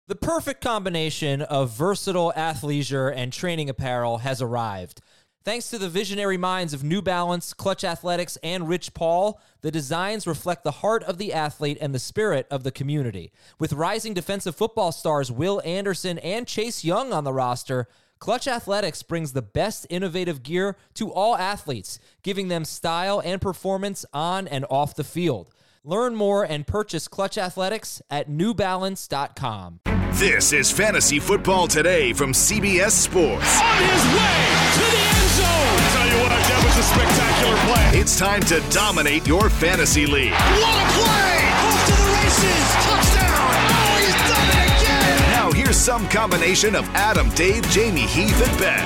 The perfect combination of versatile athleisure and training apparel has arrived. Thanks to the visionary minds of New Balance, Clutch Athletics, and Rich Paul, the designs reflect the heart of the athlete and the spirit of the community. With rising defensive football stars Will Anderson and Chase Young on the roster, Clutch Athletics brings the best innovative gear to all athletes, giving them style and performance on and off the field. Learn more and purchase Clutch Athletics at newbalance.com. This is Fantasy Football Today from CBS Sports. On his way to the end zone. I'll tell you what, that was a spectacular play. It's time to dominate your fantasy league. What a play! Off to the races. Touchdown. Oh, he's done it again. Now here's some combination of Adam, Dave, Jamie, Heath, and Ben.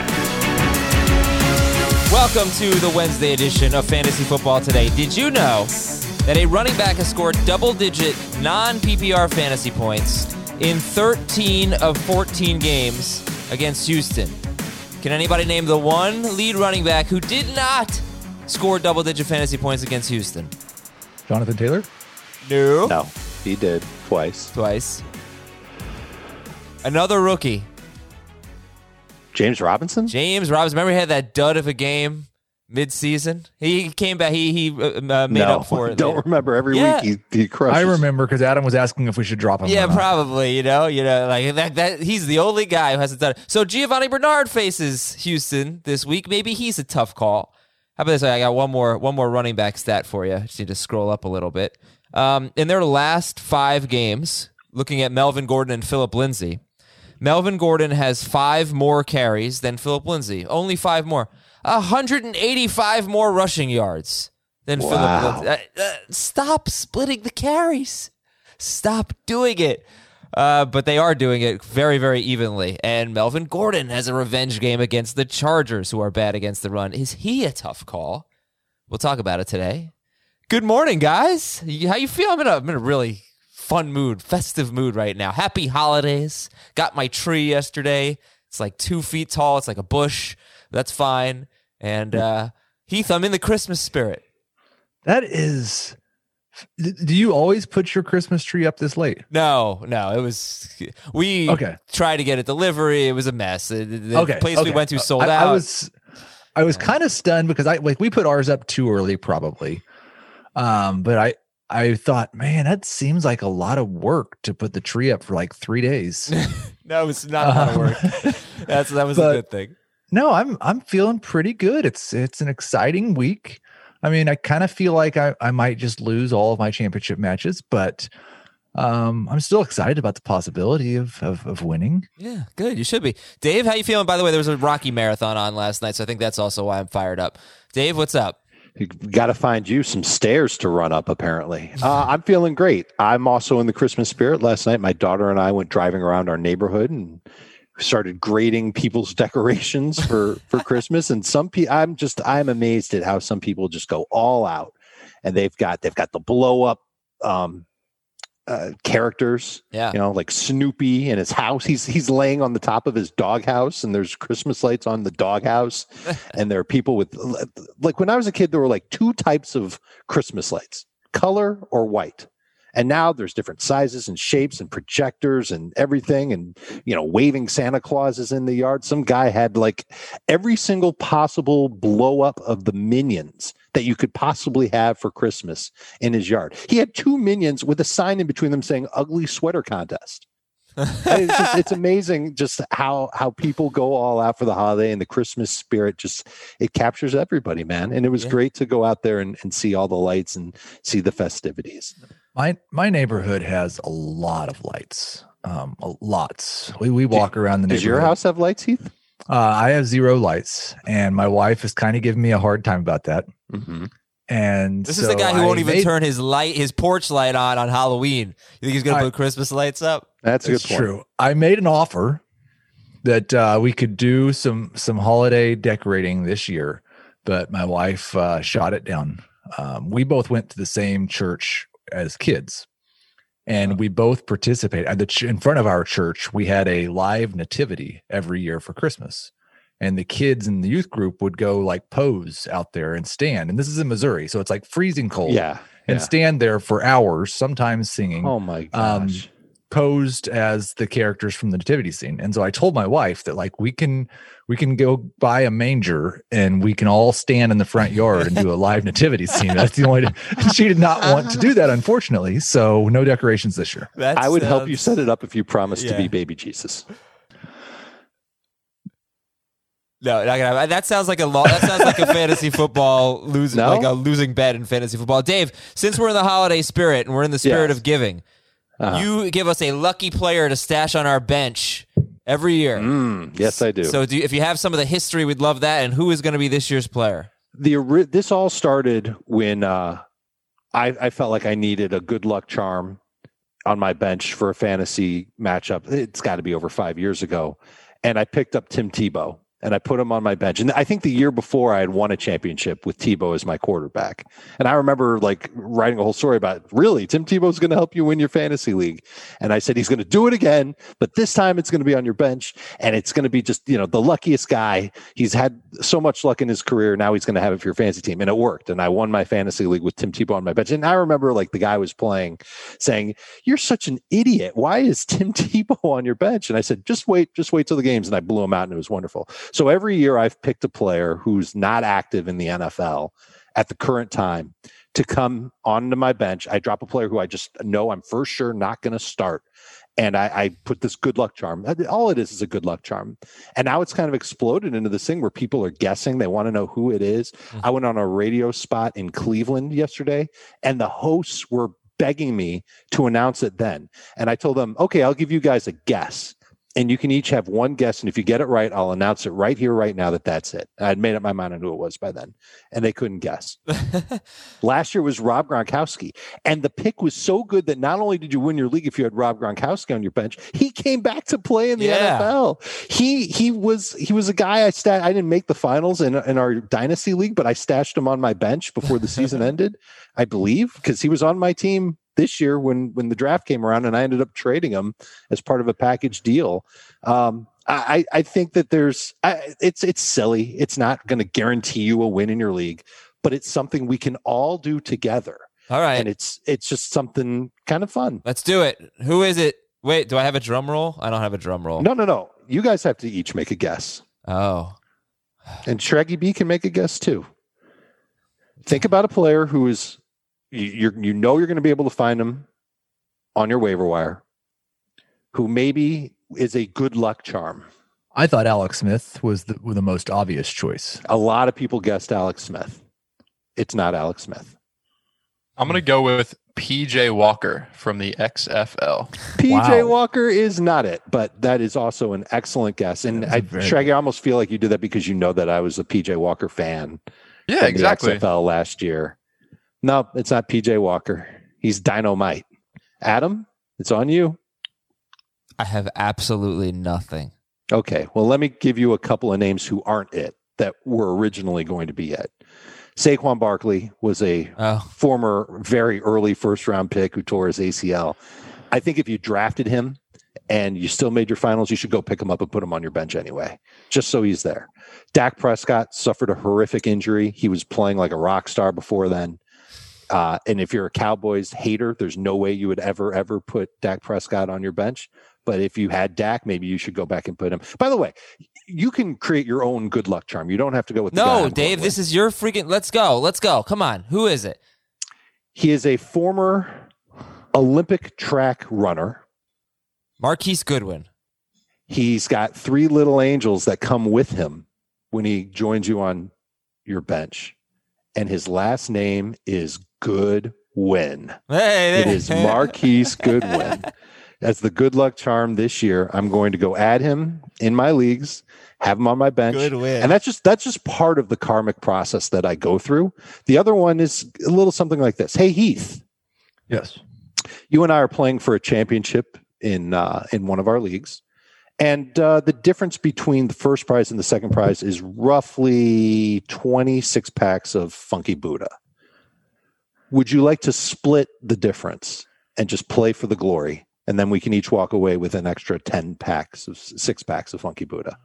Welcome to the Wednesday edition of Fantasy Football Today. Did you know that a running back has scored double-digit non-PPR fantasy points in 13 of 14 games against Houston? Can anybody name the one lead running back who did not score double-digit fantasy points against Houston? Jonathan Taylor? No, he did twice. Another rookie. James Robinson? Remember he had that dud of a game mid-season? He came back. He made up for it. Don't remember. Every week he crushes. I remember because Adam was asking if we should drop him. Yeah, probably. You know, like that. He's the only guy who hasn't done it. So Giovanni Bernard faces Houston this week. Maybe he's a tough call. How about this? I got one more running back stat for you. Just need to scroll up a little bit. In their last 5 games, looking at Melvin Gordon and Phillip Lindsay, Melvin Gordon has 5 more carries than Phillip Lindsay. Only 5 more. 185 more rushing yards than Phillip Lindsay. Stop splitting the carries. Stop doing it. But they are doing it very, very evenly. And Melvin Gordon has a revenge game against the Chargers, who are bad against the run. Is he a tough call? We'll talk about it today. Good morning, guys. How you feel? I'm in a really fun mood, festive mood right now. Happy holidays. Got my tree yesterday. It's like 2 feet tall. It's like a bush. That's fine. And Heath, I'm in the Christmas spirit. That is... Do you always put your Christmas tree up this late? No. It was... We tried to get a delivery. It was a mess. The place we went to sold out. I was kind of stunned because we put ours up too early probably. But I thought, man, that seems like a lot of work to put the tree up for like 3 days. No, it's not a lot of work. That was a good thing. No, I'm feeling pretty good. It's an exciting week. I mean, I kind of feel like I might just lose all of my championship matches, but I'm still excited about the possibility of winning. Yeah, good. You should be. Dave, how you feeling? By the way, there was a Rocky Marathon on last night, so I think that's also why I'm fired up. Dave, what's up? You got to find you some stairs to run up, apparently. I'm feeling great. I'm also in the Christmas spirit. Last night, my daughter and I went driving around our neighborhood and started grading people's decorations for Christmas. And I'm amazed at how some people just go all out, and they've got the blow up characters, like Snoopy in his house. He's laying on the top of his doghouse, and there's Christmas lights on the doghouse. And there are people with, like, when I was a kid, there were like 2 types of Christmas lights, color or white. And now there's different sizes and shapes and projectors and everything. And, waving Santa Clauses in the yard. Some guy had like every single possible blow up of the Minions that you could possibly have for Christmas in his yard. He had 2 Minions with a sign in between them saying "Ugly Sweater Contest." It's amazing just how people go all out for the holiday, and the Christmas spirit it captures everybody, man. And it was great to go out there and see all the lights and see the festivities. My neighborhood has a lot of lights. Lots. We walk around the neighborhood. Does your house have lights, Heath? I have 0 lights, and my wife is kind of giving me a hard time about that. Mm-hmm. And this is the guy who won't even turn his porch light on Halloween. You think he's going to put Christmas lights up? That's a good point. True. I made an offer that we could do some holiday decorating this year, but my wife shot it down. We both went to the same church as kids, and we both participate in front of our church. We had a live nativity every year for Christmas, and the kids in the youth group would go like pose out there and stand. And this is in Missouri, so it's like freezing cold. Yeah. And stand there for hours, sometimes singing. Oh my gosh. posed as the characters from the nativity scene. And so I told my wife that like we can go buy a manger and we can all stand in the front yard and do a live nativity scene. That's the only. She did not want to do that, unfortunately. So no decorations this year. I would help you set it up if you promised to be baby Jesus. No, not gonna happen. That sounds like that sounds like a fantasy football losing, like a losing bet in fantasy football. Dave, since we're in the holiday spirit and we're in the spirit of giving, you give us a lucky player to stash on our bench every year. Yes, I do. So if you have some of the history, we'd love that. And who is going to be this year's player? This all started when I felt like I needed a good luck charm on my bench for a fantasy matchup. It's got to be over 5 years ago. And I picked up Tim Tebow. And I put him on my bench. And I think the year before I had won a championship with Tebow as my quarterback. And I remember like writing a whole story about, really, Tim Tebow's going to help you win your fantasy league. And I said, he's going to do it again, but this time it's going to be on your bench. And it's going to be just, the luckiest guy. He's had so much luck in his career. Now he's going to have it for your fantasy team. And it worked. And I won my fantasy league with Tim Tebow on my bench. And I remember like the guy was playing saying, you're such an idiot. Why is Tim Tebow on your bench? And I said, just wait till the games. And I blew him out and it was wonderful. So every year I've picked a player who's not active in the NFL at the current time to come onto my bench. I drop a player who I just know I'm for sure not going to start. And I put this good luck charm. All it is a good luck charm. And now it's kind of exploded into this thing where people are guessing. They want to know who it is. I went on a radio spot in Cleveland yesterday, and the hosts were begging me to announce it then. And I told them, okay, I'll give you guys a guess. And you can each have one guess. And if you get it right, I'll announce it right here, right now that that's it. I'd made up my mind on who it was by then. And they couldn't guess. Last year was Rob Gronkowski. And the pick was so good that not only did you win your league if you had Rob Gronkowski on your bench, he came back to play in the NFL. He was a guy I didn't make the finals in our dynasty league, but I stashed him on my bench before the season ended, I believe, because he was on my team this year when the draft came around, and I ended up trading him as part of a package deal. I think that it's silly. It's not going to guarantee you a win in your league, but it's something we can all do together. All right. And it's just something kind of fun. Let's do it. Who is it? Wait, do I have a drum roll? I don't have a drum roll. No. You guys have to each make a guess. Oh. And Shreggy B can make a guess too. Think about a player who is you're going to be able to find him on your waiver wire, who maybe is a good luck charm. I thought Alex Smith was the most obvious choice. A lot of people guessed Alex Smith. It's not Alex Smith. I'm going to go with PJ Walker from the XFL. PJ Walker is not it, but that is also an excellent guess. And Shaggy, I almost feel like you did that because you know that I was a PJ Walker fan. Yeah, exactly. The XFL last year. No, it's not PJ Walker. He's Dynamite. Adam, it's on you. I have absolutely nothing. Okay, well, let me give you a couple of names who aren't it that were originally going to be it. Saquon Barkley was a former very early first-round pick who tore his ACL. I think if you drafted him and you still made your finals, you should go pick him up and put him on your bench anyway, just so he's there. Dak Prescott suffered a horrific injury. He was playing like a rock star before then. And if you're a Cowboys hater, there's no way you would ever put Dak Prescott on your bench. But if you had Dak, maybe you should go back and put him. By the way, you can create your own good luck charm. You don't have to go with the guy. No, Dave, this is your freaking. Let's go. Come on. Who is it? He is a former Olympic track runner. Marquise Goodwin. He's got 3 little angels that come with him when he joins you on your bench. And his last name is Goodwin. It is Marquise Goodwin. As the good luck charm this year, I'm going to go add him in my leagues, have him on my bench. And that's just part of the karmic process that I go through. The other one is a little something like this. Hey, Heath. Yes. You and I are playing for a championship in one of our leagues. And the difference between the first prize and the second prize is roughly 26 packs of Funky Buddha. Would you like to split the difference and just play for the glory? And then we can each walk away with an extra 6 packs of Funky Buddha.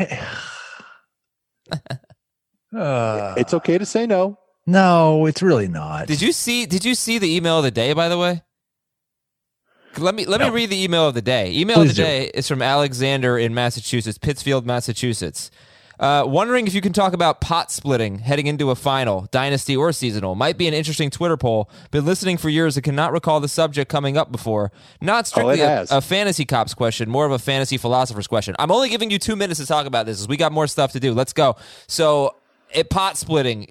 It's okay to say no. No, it's really not. Did you see the email of the day, by the way? Let me read the email of the day. Email Please of the day is from Alexander in Massachusetts, Pittsfield, Massachusetts. Wondering if you can talk about pot splitting heading into a final, dynasty or seasonal. Might be an interesting Twitter poll. Been listening for years and cannot recall the subject coming up before. Not strictly a fantasy cops question, more of a fantasy philosopher's question. I'm only giving you 2 minutes to talk about this, as we got more stuff to do. Let's go. So, pot splitting,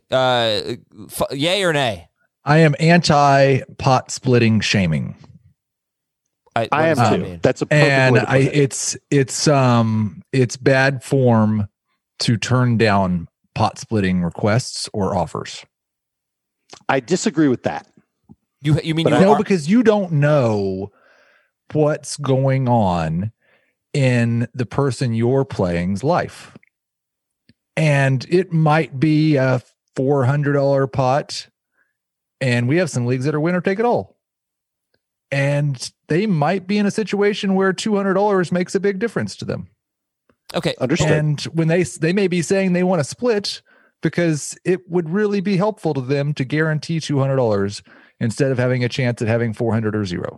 yay or nay? I am anti pot splitting shaming. I am too. That's a and perfect way to put it. it's bad form to turn down pot splitting requests or offers. I disagree with that. You mean because you don't know what's going on in the person you're playing's life. And it might be a $400 pot, and we have some leagues that are winner take it all. And they might be in a situation where $200 makes a big difference to them. Okay, understood. And when they may be saying they want to split because it would really be helpful to them to guarantee $200 instead of having a chance at having 400 or zero.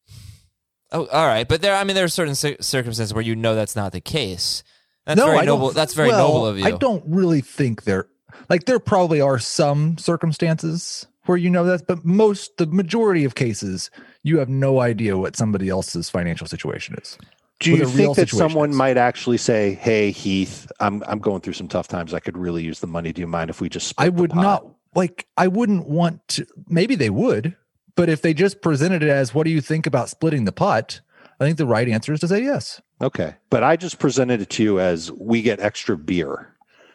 Oh, all right, but there are certain circumstances where that's not the case. That's very noble. That's very noble of you. I don't really think there probably are some circumstances where that, but the majority of cases, you have no idea what somebody else's financial situation is. Do you think that someone might actually say, "Hey, Heath, I'm going through some tough times. I could really use the money. Do you mind if we just split the pot?" I wouldn't want to. Maybe they would, but if they just presented it as, "What do you think about splitting the pot?" I think the right answer is to say yes. Okay, but I just presented it to you as we get extra beer.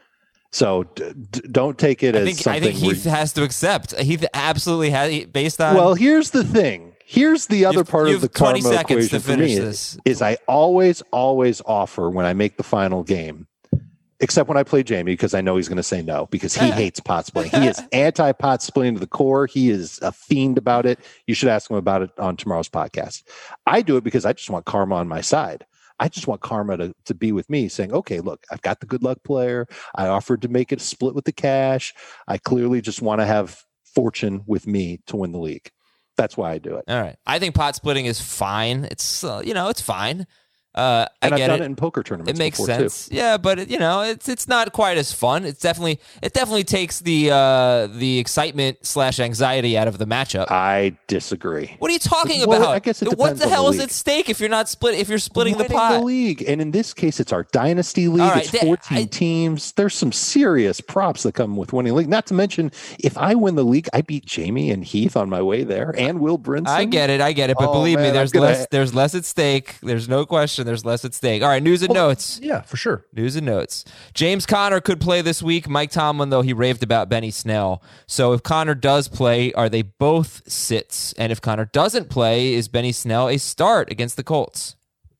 So don't take it as something. I think Heath has to accept. Heath absolutely has, based on. Well, here's the thing. Here's the other part of the karma equation for me is I always offer when I make the final game, except when I play Jamie, because I know he's going to say no because he hates pot splitting. He is anti-pot splitting to the core. He is a fiend about it. You should ask him about it on tomorrow's podcast. I do it because I just want karma on my side. I just want karma to be with me saying, okay, look, I've got the good luck player. I offered to make it a split with the cash. I clearly just want to have fortune with me to win the league. That's why I do it. All right. I think pot splitting is fine. It's, it's fine. And I've done it in poker tournaments. It makes sense. Too. Yeah, but it's not quite as fun. It definitely takes the excitement / anxiety out of the matchup. I disagree. What are you talking about? I guess it depends. What the hell is at stake if you're not if you're splitting the pot? The league, and in this case, it's our dynasty league. Right, it's 14 teams. There's some serious props that come with winning the league. Not to mention, if I win the league, I beat Jamie and Heath on my way there, and Will Brinson. I get it. But believe me, there's less at stake. There's no question. There's less at stake. All right, news and notes. Yeah, for sure. News and notes. James Conner could play this week. Mike Tomlin, though, he raved about Benny Snell. So if Conner does play, are they both sits? And if Conner doesn't play, is Benny Snell a start against the Colts?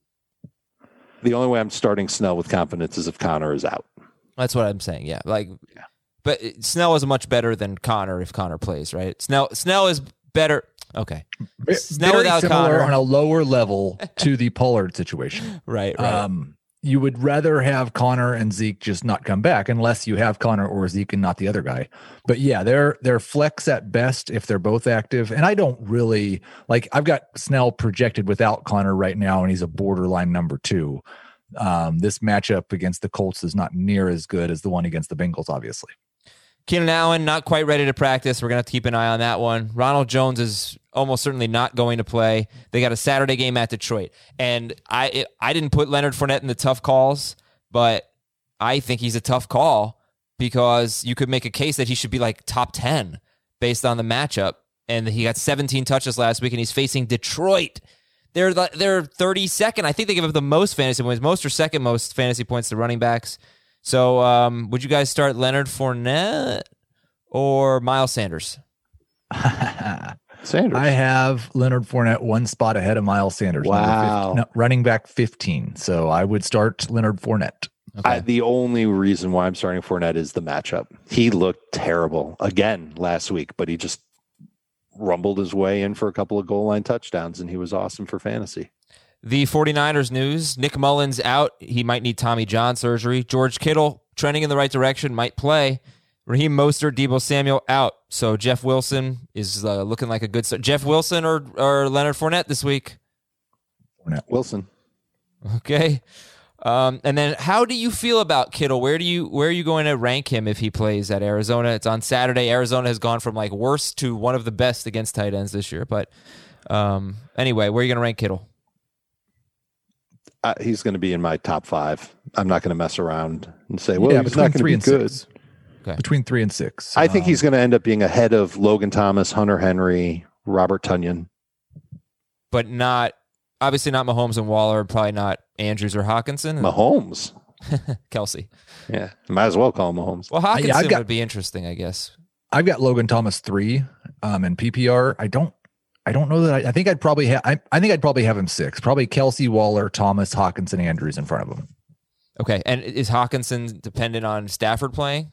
The only way I'm starting Snell with confidence is if Conner is out. That's what I'm saying, yeah. But Snell is much better than Conner if Conner plays, right? Snell is better. Okay. Snell without Conner on a lower level to the Pollard situation. Right. You would rather have Conner and Zeke just not come back unless you have Conner or Zeke and not the other guy. But yeah, they're flex at best if they're both active. And I don't really I've got Snell projected without Conner right now, and he's a borderline number 2. This matchup against the Colts is not near as good as the one against the Bengals, obviously. Keenan Allen, not quite ready to practice. We're going to have to keep an eye on that one. Ronald Jones is almost certainly not going to play. They got a Saturday game at Detroit. And I didn't put Leonard Fournette in the tough calls, but I think he's a tough call because you could make a case that he should be top 10 based on the matchup. And he got 17 touches last week, and he's facing Detroit. They're 32nd. I think they give up the most fantasy points, most or second most fantasy points to running backs. So would you guys start Leonard Fournette or Miles Sanders? Sanders. I have Leonard Fournette one spot ahead of Miles Sanders. Wow. Running back 15. So I would start Leonard Fournette. Okay. The only reason why I'm starting Fournette is the matchup. He looked terrible again last week, but he just rumbled his way in for a couple of goal line touchdowns, and he was awesome for fantasy. The 49ers news, Nick Mullins out. He might need Tommy John surgery. George Kittle trending in the right direction, might play. Raheem Mostert, Deebo Samuel out. So Jeff Wilson is looking like a good start. Jeff Wilson or Leonard Fournette this week? Wilson. Okay. And then how do you feel about Kittle? Where are you going to rank him if he plays at Arizona? It's on Saturday. Arizona has gone from like worst to one of the best against tight ends this year. But anyway, where are you going to rank Kittle? He's going to be in my top 5. I'm not going to mess around and say, well, he's not going to be good. Okay. Between 3 and 6. I think he's going to end up being ahead of Logan Thomas, Hunter Henry, Robert Tonyan. But obviously not Mahomes and Waller, probably not Andrews or Hawkinson. Mahomes. Kelsey. Yeah, might as well call him Mahomes. Well, Hawkinson would be interesting, I guess. I've got Logan Thomas 3 in PPR. I don't know that I think I'd probably have him 6. Probably Kelsey, Waller, Thomas, Hawkinson, Andrews in front of him. Okay, and is Hawkinson dependent on Stafford playing?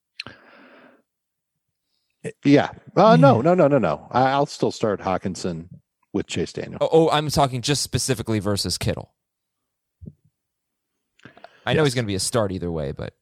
Yeah. No. I'll still start Hawkinson with Chase Daniel. Oh, I'm talking just specifically versus Kittle. I know he's going to be a start either way, but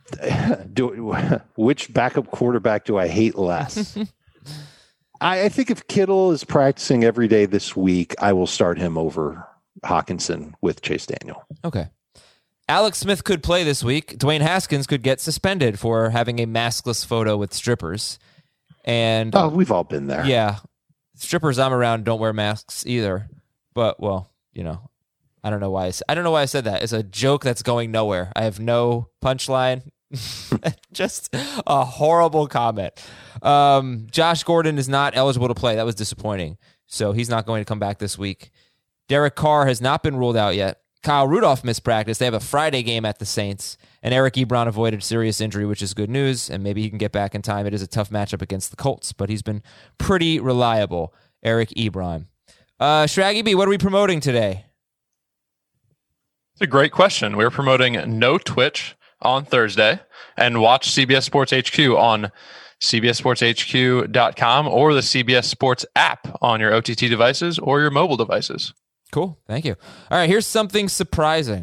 which backup quarterback do I hate less? I think if Kittle is practicing every day this week, I will start him over Hawkinson with Chase Daniel. Okay. Alex Smith could play this week. Dwayne Haskins could get suspended for having a maskless photo with strippers. And we've all been there. Yeah. Strippers I'm around don't wear masks either. But, well, I don't know why I said that. It's a joke that's going nowhere. I have no punchline. Just a horrible comment. Josh Gordon is not eligible to play. That was disappointing. So he's not going to come back this week. Derek Carr has not been ruled out yet. Kyle Rudolph missed practice. They have a Friday game at the Saints. And Eric Ebron avoided serious injury, which is good news. And maybe he can get back in time. It is a tough matchup against the Colts, but he's been pretty reliable. Eric Ebron. Shraggy B, what are we promoting today? It's a great question. We're promoting No Twitch on Thursday and watch CBS Sports HQ on cbssportshq.com or the CBS Sports app on your OTT devices or your mobile devices. Cool. Thank you. All right, here's something surprising.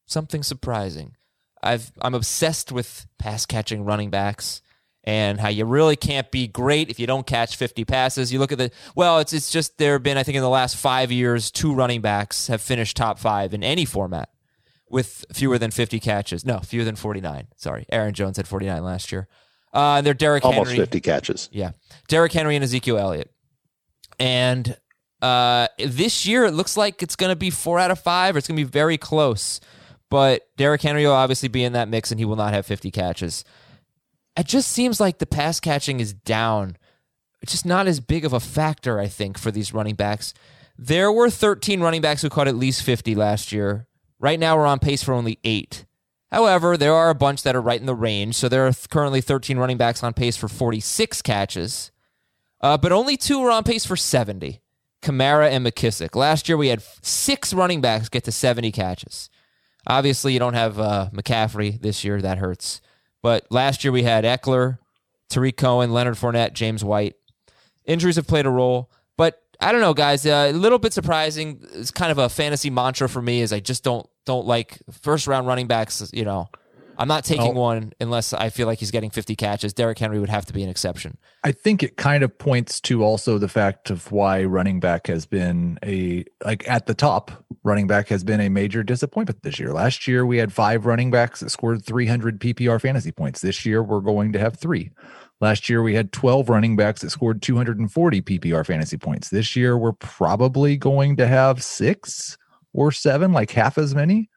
I'm obsessed with pass-catching running backs and how you really can't be great if you don't catch 50 passes. You look at it's just there have been, I think in the last 5 years, 2 running backs have finished top 5 in any format with fewer than 50 catches. No, fewer than 49. Sorry. Aaron Jones had 49 last year. They're Derrick Henry. Almost 50 catches. Yeah. Derrick Henry and Ezekiel Elliott. And this year, it looks like it's going to be 4 out of 5, or it's going to be very close. But Derrick Henry will obviously be in that mix, and he will not have 50 catches. It just seems like the pass catching is down. It's just not as big of a factor, I think, for these running backs. There were 13 running backs who caught at least 50 last year. Right now, we're on pace for only 8. However, there are a bunch that are right in the range. So there are currently 13 running backs on pace for 46 catches. But only 2 are on pace for 70. Kamara and McKissick. Last year, we had 6 running backs get to 70 catches. Obviously, you don't have McCaffrey this year. That hurts. But last year, we had Eckler, Tariq Cohen, Leonard Fournette, James White. Injuries have played a role. But I don't know, guys. A little bit surprising. It's kind of a fantasy mantra for me is I just don't like first-round running backs. I'm not taking one unless I feel like he's getting 50 catches. Derrick Henry would have to be an exception. I think it kind of points to also the fact of why running back has been at the top, running back has been a major disappointment this year. Last year, we had 5 running backs that scored 300 PPR fantasy points. This year, we're going to have 3. Last year, we had 12 running backs that scored 240 PPR fantasy points. This year, we're probably going to have 6 or 7, like half as many.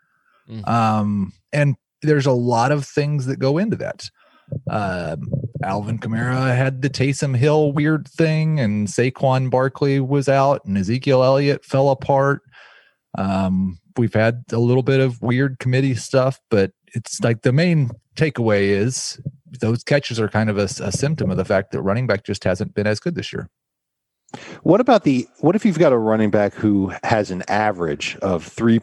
And there's a lot of things that go into that. Alvin Kamara had the Taysom Hill weird thing, and Saquon Barkley was out, and Ezekiel Elliott fell apart. We've had a little bit of weird committee stuff, but it's like the main takeaway is those catches are kind of a symptom of the fact that running back just hasn't been as good this year. What if you've got a running back who has an average of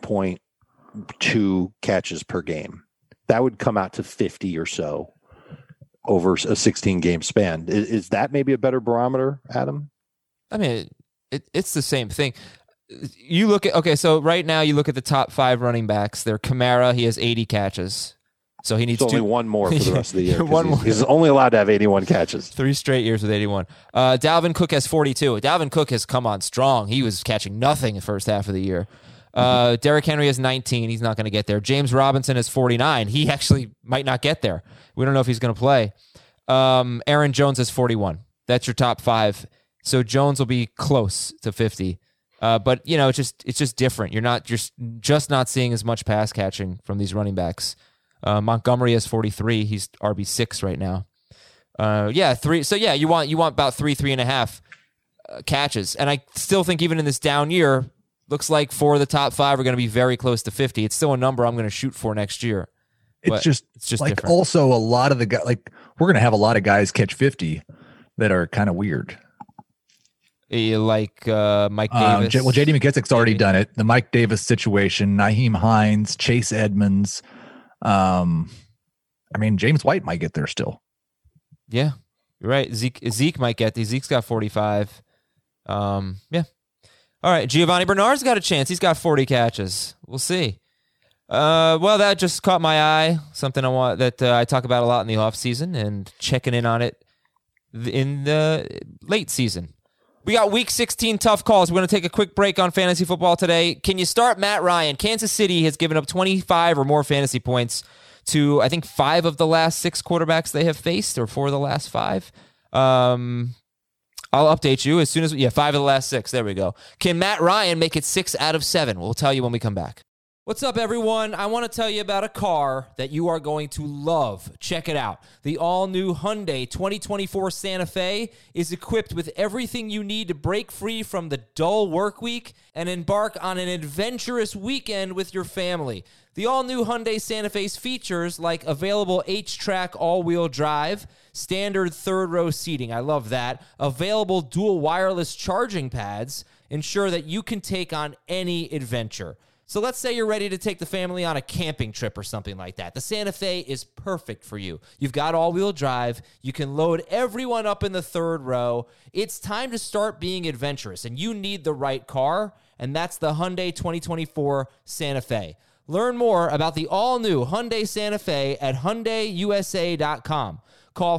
3.2 catches per game? That would come out to 50 or so over a 16-game span. Is that maybe a better barometer, Adam? I mean, it's the same thing. You look at so right now you look at the top 5 running backs. They're Kamara. He has 80 catches, so he needs only one more for the rest of the year. One more. He's only allowed to have 81 catches. 3 straight years with 81. Dalvin Cook has 42. Dalvin Cook has come on strong. He was catching nothing the first half of the year. Derrick Henry has 19. He's not going to get there. James Robinson has 49. He actually might not get there. We don't know if he's going to play. Aaron Jones has 41. That's your top 5. So Jones will be close to 50. But it's just different. You're not just not seeing as much pass catching from these running backs. Montgomery has 43. He's RB6 right now. 3. So you want about 3.5 catches. And I still think even in this down year, looks like 4 of the top 5 are going to be very close to 50. It's still a number I'm going to shoot for next year. It's just like different. Also a lot of the guys, like we're going to have a lot of guys catch 50 that are kind of weird. Like Mike Davis. Well, J.D. McKissic's already done it. The Mike Davis situation, Nyheim Hines, Chase Edmonds. James White might get there still. Yeah, you're right. Zeke might get these. Zeke's got 45. All right, Giovanni Bernard's got a chance. He's got 40 catches. We'll see. Well, that just caught my eye. Something I talk about a lot in the offseason and checking in on it in the late season. We got Week 16 tough calls. We're going to take a quick break on fantasy football today. Can you start Matt Ryan? Kansas City has given up 25 or more fantasy points to, I think, 5 of the last 6 quarterbacks they have faced, or 4 of the last 5. I'll update you as soon as 5 of the last 6. There we go. Can Matt Ryan make it 6 out of 7? We'll tell you when we come back. What's up, everyone? I want to tell you about a car that you are going to love. Check it out. The all-new Hyundai 2024 Santa Fe is equipped with everything you need to break free from the dull work week and embark on an adventurous weekend with your family. The all-new Hyundai Santa Fe's features like available H-Track all-wheel drive, standard third-row seating, I love that, available dual wireless charging pads, ensure that you can take on any adventure. So let's say you're ready to take the family on a camping trip or something like that. The Santa Fe is perfect for you. You've got all-wheel drive. You can load everyone up in the third row. It's time to start being adventurous, and you need the right car, and that's the Hyundai 2024 Santa Fe. Learn more about the all-new Hyundai Santa Fe at HyundaiUSA.com. Call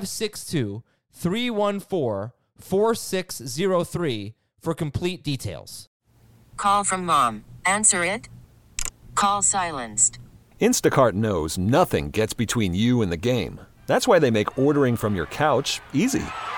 562-314-4603 for complete details. Call from mom. Answer it. Call silenced. Instacart knows nothing gets between you and the game. That's why they make ordering from your couch easy.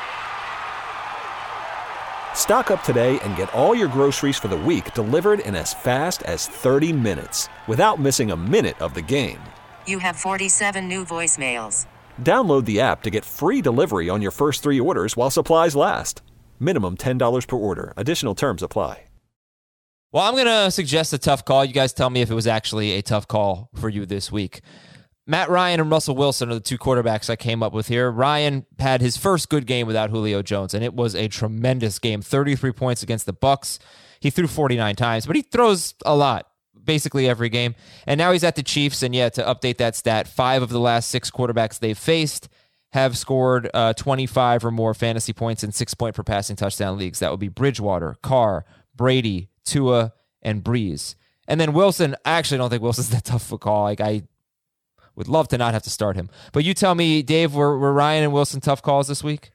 Stock up today and get all your groceries for the week delivered in as fast as 30 minutes without missing a minute of the game. You have 47 new voicemails. Download the app to get free delivery on your first 3 orders while supplies last. Minimum $10 per order. Additional terms apply. Well, I'm going to suggest a tough call. You guys tell me if it was actually a tough call for you this week. Matt Ryan and Russell Wilson are the 2 quarterbacks I came up with here. Ryan had his first good game without Julio Jones, and it was a tremendous game. 33 points against the Bucs. He threw 49 times, but he throws a lot, basically every game. And now he's at the Chiefs, and to update that stat, 5 of the last 6 quarterbacks they've faced have scored 25 or more fantasy points in 6-point per passing touchdown leagues. That would be Bridgewater, Carr, Brady, Tua, and Breeze. And then Wilson, I actually don't think Wilson's that tough of a call. I would love to not have to start him. But you tell me, Dave, were Ryan and Wilson tough calls this week?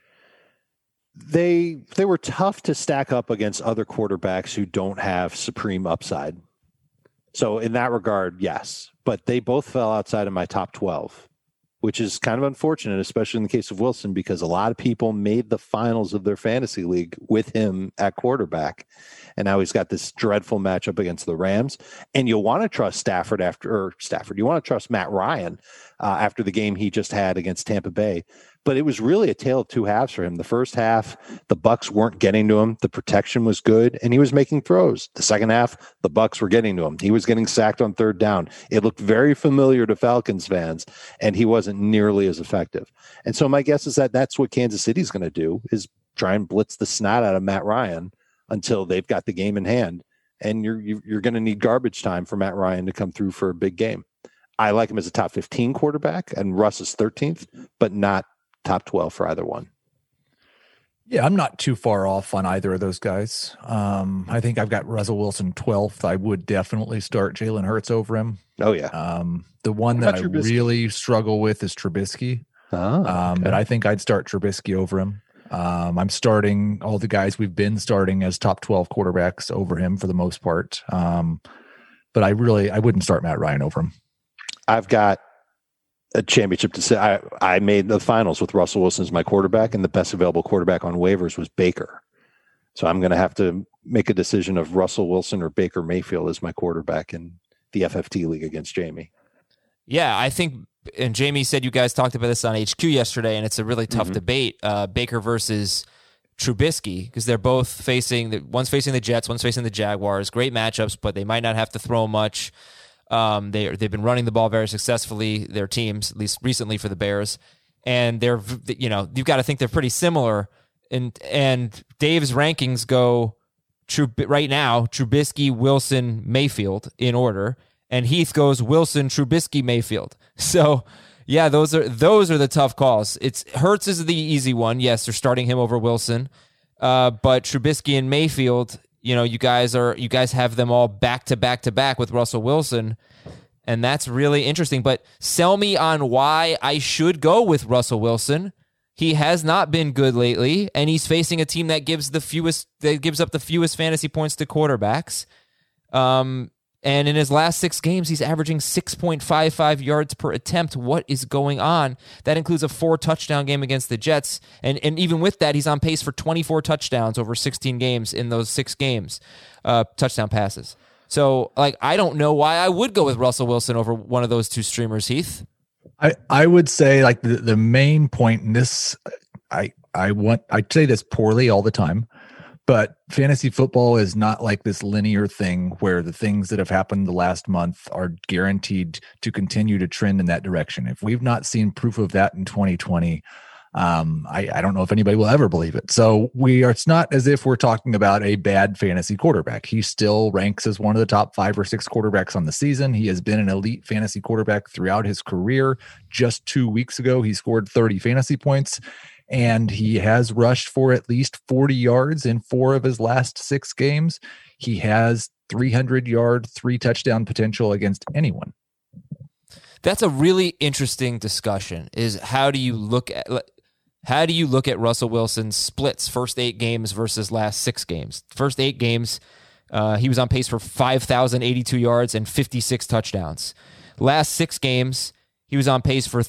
They were tough to stack up against other quarterbacks who don't have supreme upside. So in that regard, yes. But they both fell outside of my top 12, which is kind of unfortunate, especially in the case of Wilson, because a lot of people made the finals of their fantasy league with him at quarterback. And now he's got this dreadful matchup against the Rams. And you'll want to trust you want to trust Matt Ryan after the game he just had against Tampa Bay. But it was really a tale of 2 halves for him. The first half, the Bucs weren't getting to him. The protection was good, and he was making throws. The second half, the Bucs were getting to him. He was getting sacked on 3rd down. It looked very familiar to Falcons fans, and he wasn't nearly as effective. And so my guess is that that's what Kansas City's going to do, is try and blitz the snot out of Matt Ryan until they've got the game in hand. And you're going to need garbage time for Matt Ryan to come through for a big game. I like him as a top 15 quarterback, and Russ is 13th, but not top 12 for either one. Yeah, I'm not too far off on either of those guys. I think I've got Russell Wilson 12th. I would definitely start Jalen Hurts over him. Oh, yeah. The one that I really struggle with is Trubisky. Okay. But I think I'd start Trubisky over him. I'm starting all the guys we've been starting as top 12 quarterbacks over him for the most part. But I wouldn't start Matt Ryan over him. I've got a championship to say. I made the finals with Russell Wilson as my quarterback, and the best available quarterback on waivers was Baker. So I'm going to have to make a decision of Russell Wilson or Baker Mayfield as my quarterback in the FFT league against Jamie. Yeah, I think, and Jamie said you guys talked about this on HQ yesterday, and it's a really tough debate, Baker versus Trubisky, because they're both one's facing the Jets, one's facing the Jaguars. Great matchups, but they might not have to throw much. They've been running the ball very successfully, their teams, at least recently for the Bears. And you've got to think they're pretty similar. And Dave's rankings go right now, Trubisky, Wilson, Mayfield in order. And Heath goes Wilson, Trubisky, Mayfield. So, yeah, those are the tough calls. Hurts is the easy one. Yes, they're starting him over Wilson. But Trubisky and Mayfield, you guys have them all back to back to back with Russell Wilson, and that's really interesting. But sell me on why I should go with Russell Wilson. He has not been good lately, and he's facing a team that gives up the fewest fantasy points to quarterbacks. And in his last 6 games, he's averaging 6.55 yards per attempt. What is going on? That includes a 4-touchdown game against the Jets. And even with that, he's on pace for 24 touchdowns over 16 games in those 6 games, touchdown passes. So, I don't know why I would go with Russell Wilson over one of those 2 streamers, Heath. I would say the main point in this, I say this poorly all the time, but fantasy football is not like this linear thing where the things that have happened the last month are guaranteed to continue to trend in that direction. If we've not seen proof of that in 2020, I don't know if anybody will ever believe it. So it's not as if we're talking about a bad fantasy quarterback. He still ranks as one of the top 5 or 6 quarterbacks on the season. He has been an elite fantasy quarterback throughout his career. Just 2 weeks ago, he scored 30 fantasy points. And he has rushed for at least 40 yards in 4 of his last 6 games. He has 300-yard, 3-touchdown potential against anyone. That's a really interesting discussion. Is how do you look at Russell Wilson's splits, first 8 games versus last 6 games? First 8 games, he was on pace for 5,082 yards and 56 touchdowns. Last 6 games, he's on pace for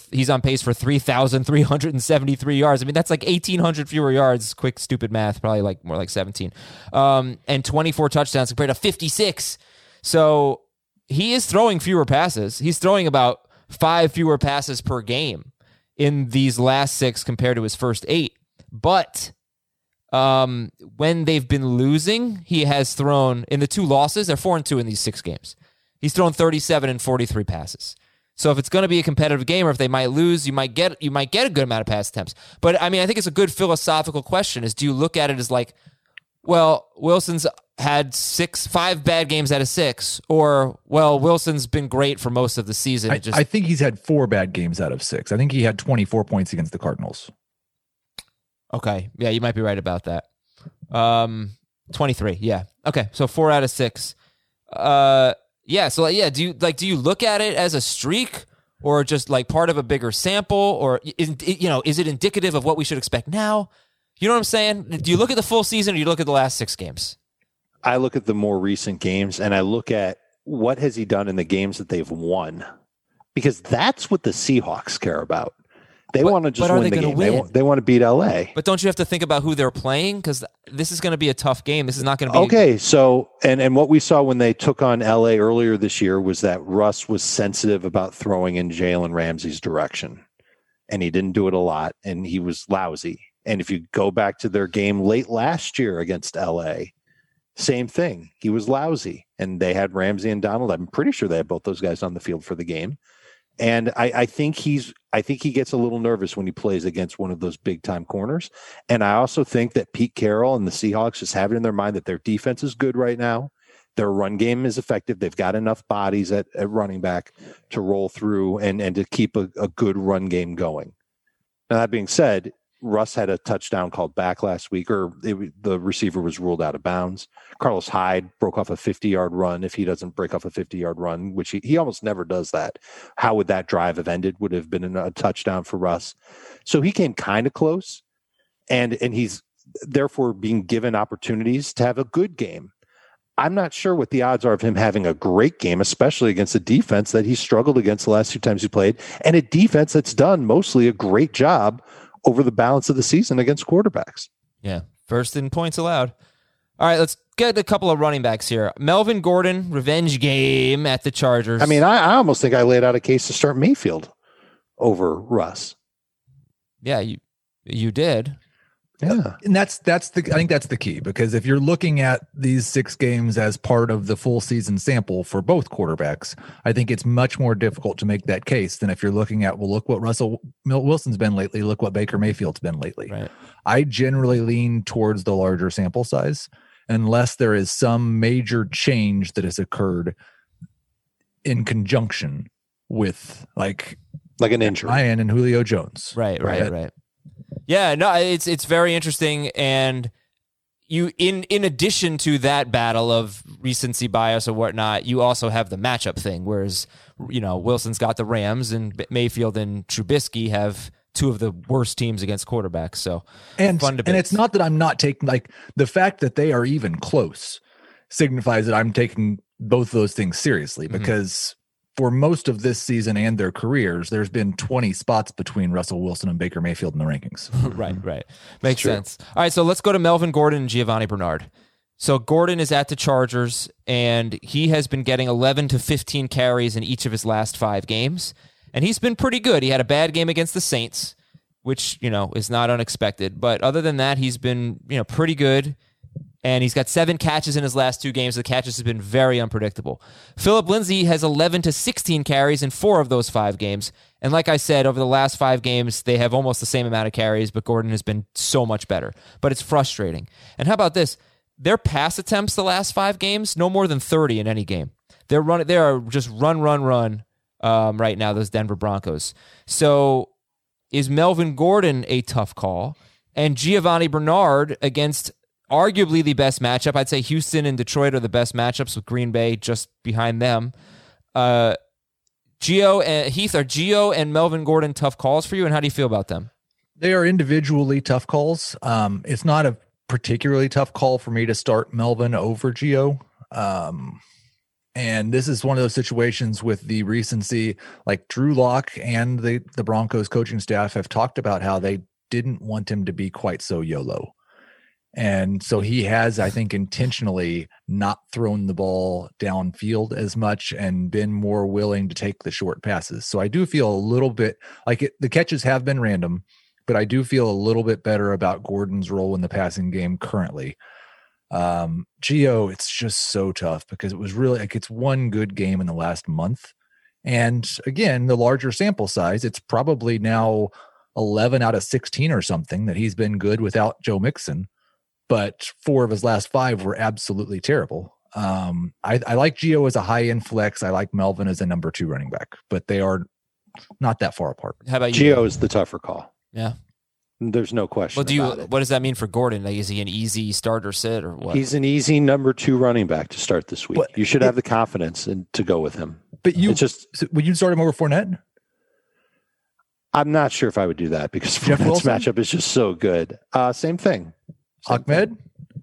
3,373 yards. I mean, that's like 1,800 fewer yards. Quick, stupid math, probably more like 17. And 24 touchdowns compared to 56. So he is throwing fewer passes. He's throwing about 5 fewer passes per game in these last 6 compared to his first 8. But when they've been losing, he has thrown, in the 2 losses, they're 4-2 in these 6 games. He's thrown 37 and 43 passes. So if it's going to be a competitive game, or if they might lose, you might get a good amount of pass attempts. But I mean, I think it's a good philosophical question: do you look at it as Wilson's had 5 bad games out of 6, or Wilson's been great for most of the season? I think he's had 4 bad games out of 6. I think he had 24 points against the Cardinals. Okay, yeah, you might be right about that. 23, yeah. Okay, so 4 out of 6. Yeah, so do you look at it as a streak, or just part of a bigger sample, or is it indicative of what we should expect now? You know what I'm saying? Do you look at the full season, or do you look at the last 6 games? I look at the more recent games, and I look at what has he done in the games that they've won, because that's what the Seahawks care about. They want to just win the game. They want to beat LA. But don't you have to think about who they're playing? Because this is going to be a tough game. This is not going to be... Okay, so, and what we saw when they took on LA earlier this year was that Russ was sensitive about throwing in Jalen Ramsey's direction. And he didn't do it a lot, and he was lousy. And if you go back to their game late last year against LA, same thing. He was lousy. And they had Ramsey and Donald. I'm pretty sure they had both those guys on the field for the game. And I think he gets a little nervous when he plays against one of those big time corners. And I also think that Pete Carroll and the Seahawks just have it in their mind that their defense is good right now. Their run game is effective. They've got enough bodies at running back to roll through and to keep a good run game going. Now, that being said, Russ had a touchdown called back last week, or the receiver was ruled out of bounds. Carlos Hyde broke off a 50-yard run. If he doesn't break off a 50-yard run, which he almost never does that, how would that drive have ended? Would have been a touchdown for Russ. So he came kind of close. and he's therefore being given opportunities to have a good game. I'm not sure what the odds are of him having a great game, especially against a defense that he struggled against the last 2 times he played, and a defense that's done mostly a great job over the balance of the season against quarterbacks. Yeah, first in points allowed. All right, let's get a couple of running backs here. Melvin Gordon, revenge game at the Chargers. I mean, I almost think I laid out a case to start Mayfield over Russ. Yeah, you did. Yeah. And I think that's the key, because if you're looking at these 6 games as part of the full season sample for both quarterbacks, I think it's much more difficult to make that case than if you're looking at, well, look what Russell Wilson's been lately, look what Baker Mayfield's been lately. Right. I generally lean towards the larger sample size unless there is some major change that has occurred in conjunction with like an injury. Ryan and Julio Jones. Right. Yeah, no, it's very interesting, and you in addition to that battle of recency bias or whatnot, you also have the matchup thing. Whereas Wilson's got the Rams, and Mayfield and Trubisky have 2 of the worst teams against quarterbacks. So and it's not that I'm not taking, like, the fact that they are even close signifies that I'm taking both of those things seriously, because for most of this season and their careers, there's been 20 spots between Russell Wilson and Baker Mayfield in the rankings. Right. Makes sense. All right, so let's go to Melvin Gordon and Giovanni Bernard. So Gordon is at the Chargers, and he has been getting 11 to 15 carries in each of his last 5 games, and he's been pretty good. He had a bad game against the Saints, which, is not unexpected, but other than that, he's been, pretty good. And he's got 7 catches in his last 2 games. The catches have been very unpredictable. Phillip Lindsay has 11 to 16 carries in 4 of those 5 games. And like I said, over the last 5 games, they have almost the same amount of carries, but Gordon has been so much better. But it's frustrating. And how about this? Their pass attempts the last 5 games, no more than 30 in any game. They are just run right now, those Denver Broncos. So is Melvin Gordon a tough call? And Giovanni Bernard against arguably the best matchup. I'd say Houston and Detroit are the best matchups, with Green Bay just behind them. Heath, are Gio and Melvin Gordon tough calls for you, and how do you feel about them? They are individually tough calls. It's not a particularly tough call for me to start Melvin over Gio. And this is one of those situations with the recency, like Drew Lock and the Broncos coaching staff have talked about how they didn't want him to be quite so YOLO. And so he has, I think, intentionally not thrown the ball downfield as much and been more willing to take the short passes. So I do feel a little bit like the catches have been random, but I do feel a little bit better about Gordon's role in the passing game currently. Gio, it's just so tough because it was really like it's one good game in the last month. And again, the larger sample size, it's probably now 11 out of 16 or something that he's been good without Joe Mixon. But 4 of his last 5 were absolutely terrible. I like Gio as a high-end flex. I like Melvin as a number 2 running back, but they are not that far apart. How about you? Gio is the tougher call. Yeah. There's no question about it. What does that mean for Gordon? Like, is he an easy starter sit or what? He's an easy number 2 running back to start this week. You should have the confidence to go with him. But would you start him over Fournette? I'm not sure if I would do that because Fournette's matchup is just so good. Same thing. Ahmed?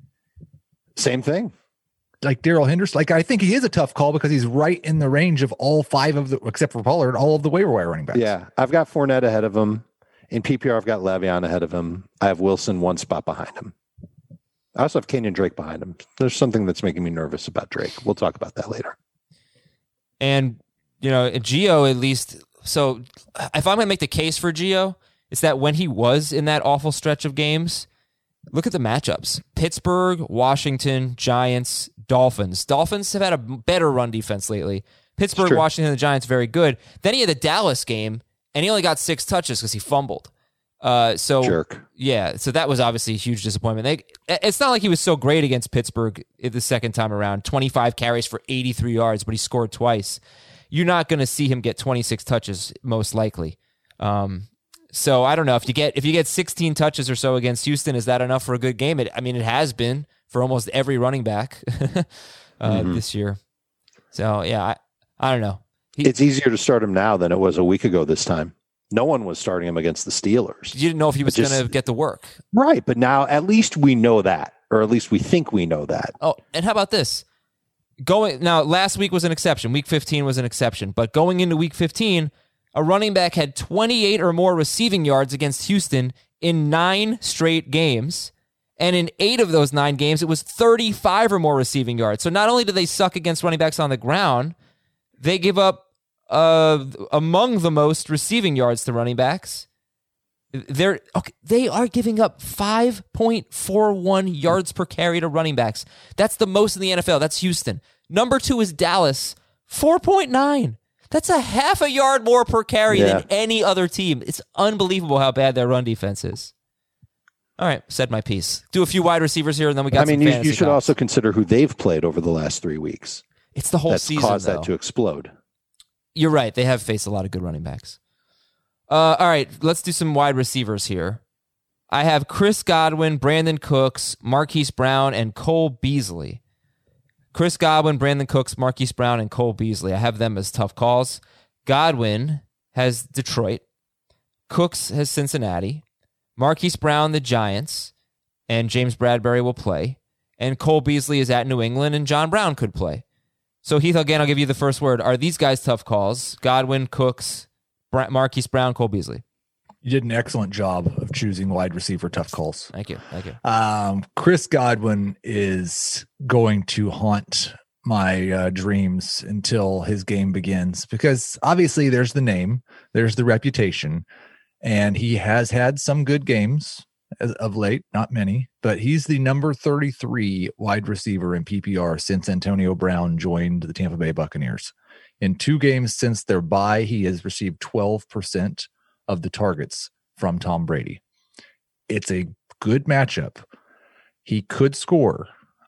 Same thing. Like Darrell Henderson? Like, I think he is a tough call because he's right in the range of all 5 of the, except for Pollard, all of the waiver wire running backs. Yeah. I've got Fournette ahead of him. In PPR, I've got Le'Veon ahead of him. I have Wilson 1 spot behind him. I also have Kenyon Drake behind him. There's something that's making me nervous about Drake. We'll talk about that later. And, Gio, at least, so if I'm going to make the case for Gio, it's that when he was in that awful stretch of games, look at the matchups. Pittsburgh, Washington, Giants, Dolphins. Dolphins have had a better run defense lately. Pittsburgh, Washington, and the Giants, very good. Then he had the Dallas game, and he only got 6 touches because he fumbled. Jerk. Yeah, so that was obviously a huge disappointment. It's not like he was so great against Pittsburgh the second time around. 25 carries for 83 yards, but he scored twice. You're not going to see him get 26 touches, most likely. So I don't know if you get 16 touches or so against Houston, is that enough for a good game? It has been for almost every running back this year. So yeah, I don't know. It's easier to start him now than it was a week ago this time. No one was starting him against the Steelers. You didn't know if he was going to get the work. Right, but now at least we know that, or at least we think we know that. Oh, and how about this? Last week was an exception. Week 15 was an exception. But going into Week 15, a running back had 28 or more receiving yards against Houston in 9 straight games. And in 8 of those 9 games, it was 35 or more receiving yards. So not only do they suck against running backs on the ground, they give up among the most receiving yards to running backs. They are giving up 5.41 yards per carry to running backs. That's the most in the NFL. That's Houston. Number 2 is Dallas, 4.9. That's a half a yard more per carry than any other team. It's unbelievable how bad their run defense is. All right, said my piece. Do a few wide receivers here, and then we got some fantasy you should also consider who they've played over the last 3 weeks. It's the whole season, caused that to explode. You're right. They have faced a lot of good running backs. All right, let's do some wide receivers here. I have Chris Godwin, Brandon Cooks, Marquise Brown, and Cole Beasley. Chris Godwin, Brandon Cooks, Marquise Brown, and Cole Beasley. I have them as tough calls. Godwin has Detroit. Cooks has Cincinnati. Marquise Brown, the Giants. And James Bradbury will play. And Cole Beasley is at New England, and John Brown could play. So, Heath, again, I'll give you the first word. Are these guys tough calls? Godwin, Cooks, Marquise Brown, Cole Beasley. You did an excellent job of choosing wide receiver tough calls. Thank you. Chris Godwin is going to haunt my dreams until his game begins, because obviously there's the name, there's the reputation, and he has had some good games of late, not many, but he's the number 33 wide receiver in PPR since Antonio Brown joined the Tampa Bay Buccaneers. In 2 games since their bye, he has received 12% of the targets from Tom Brady. It's a good matchup. He could score.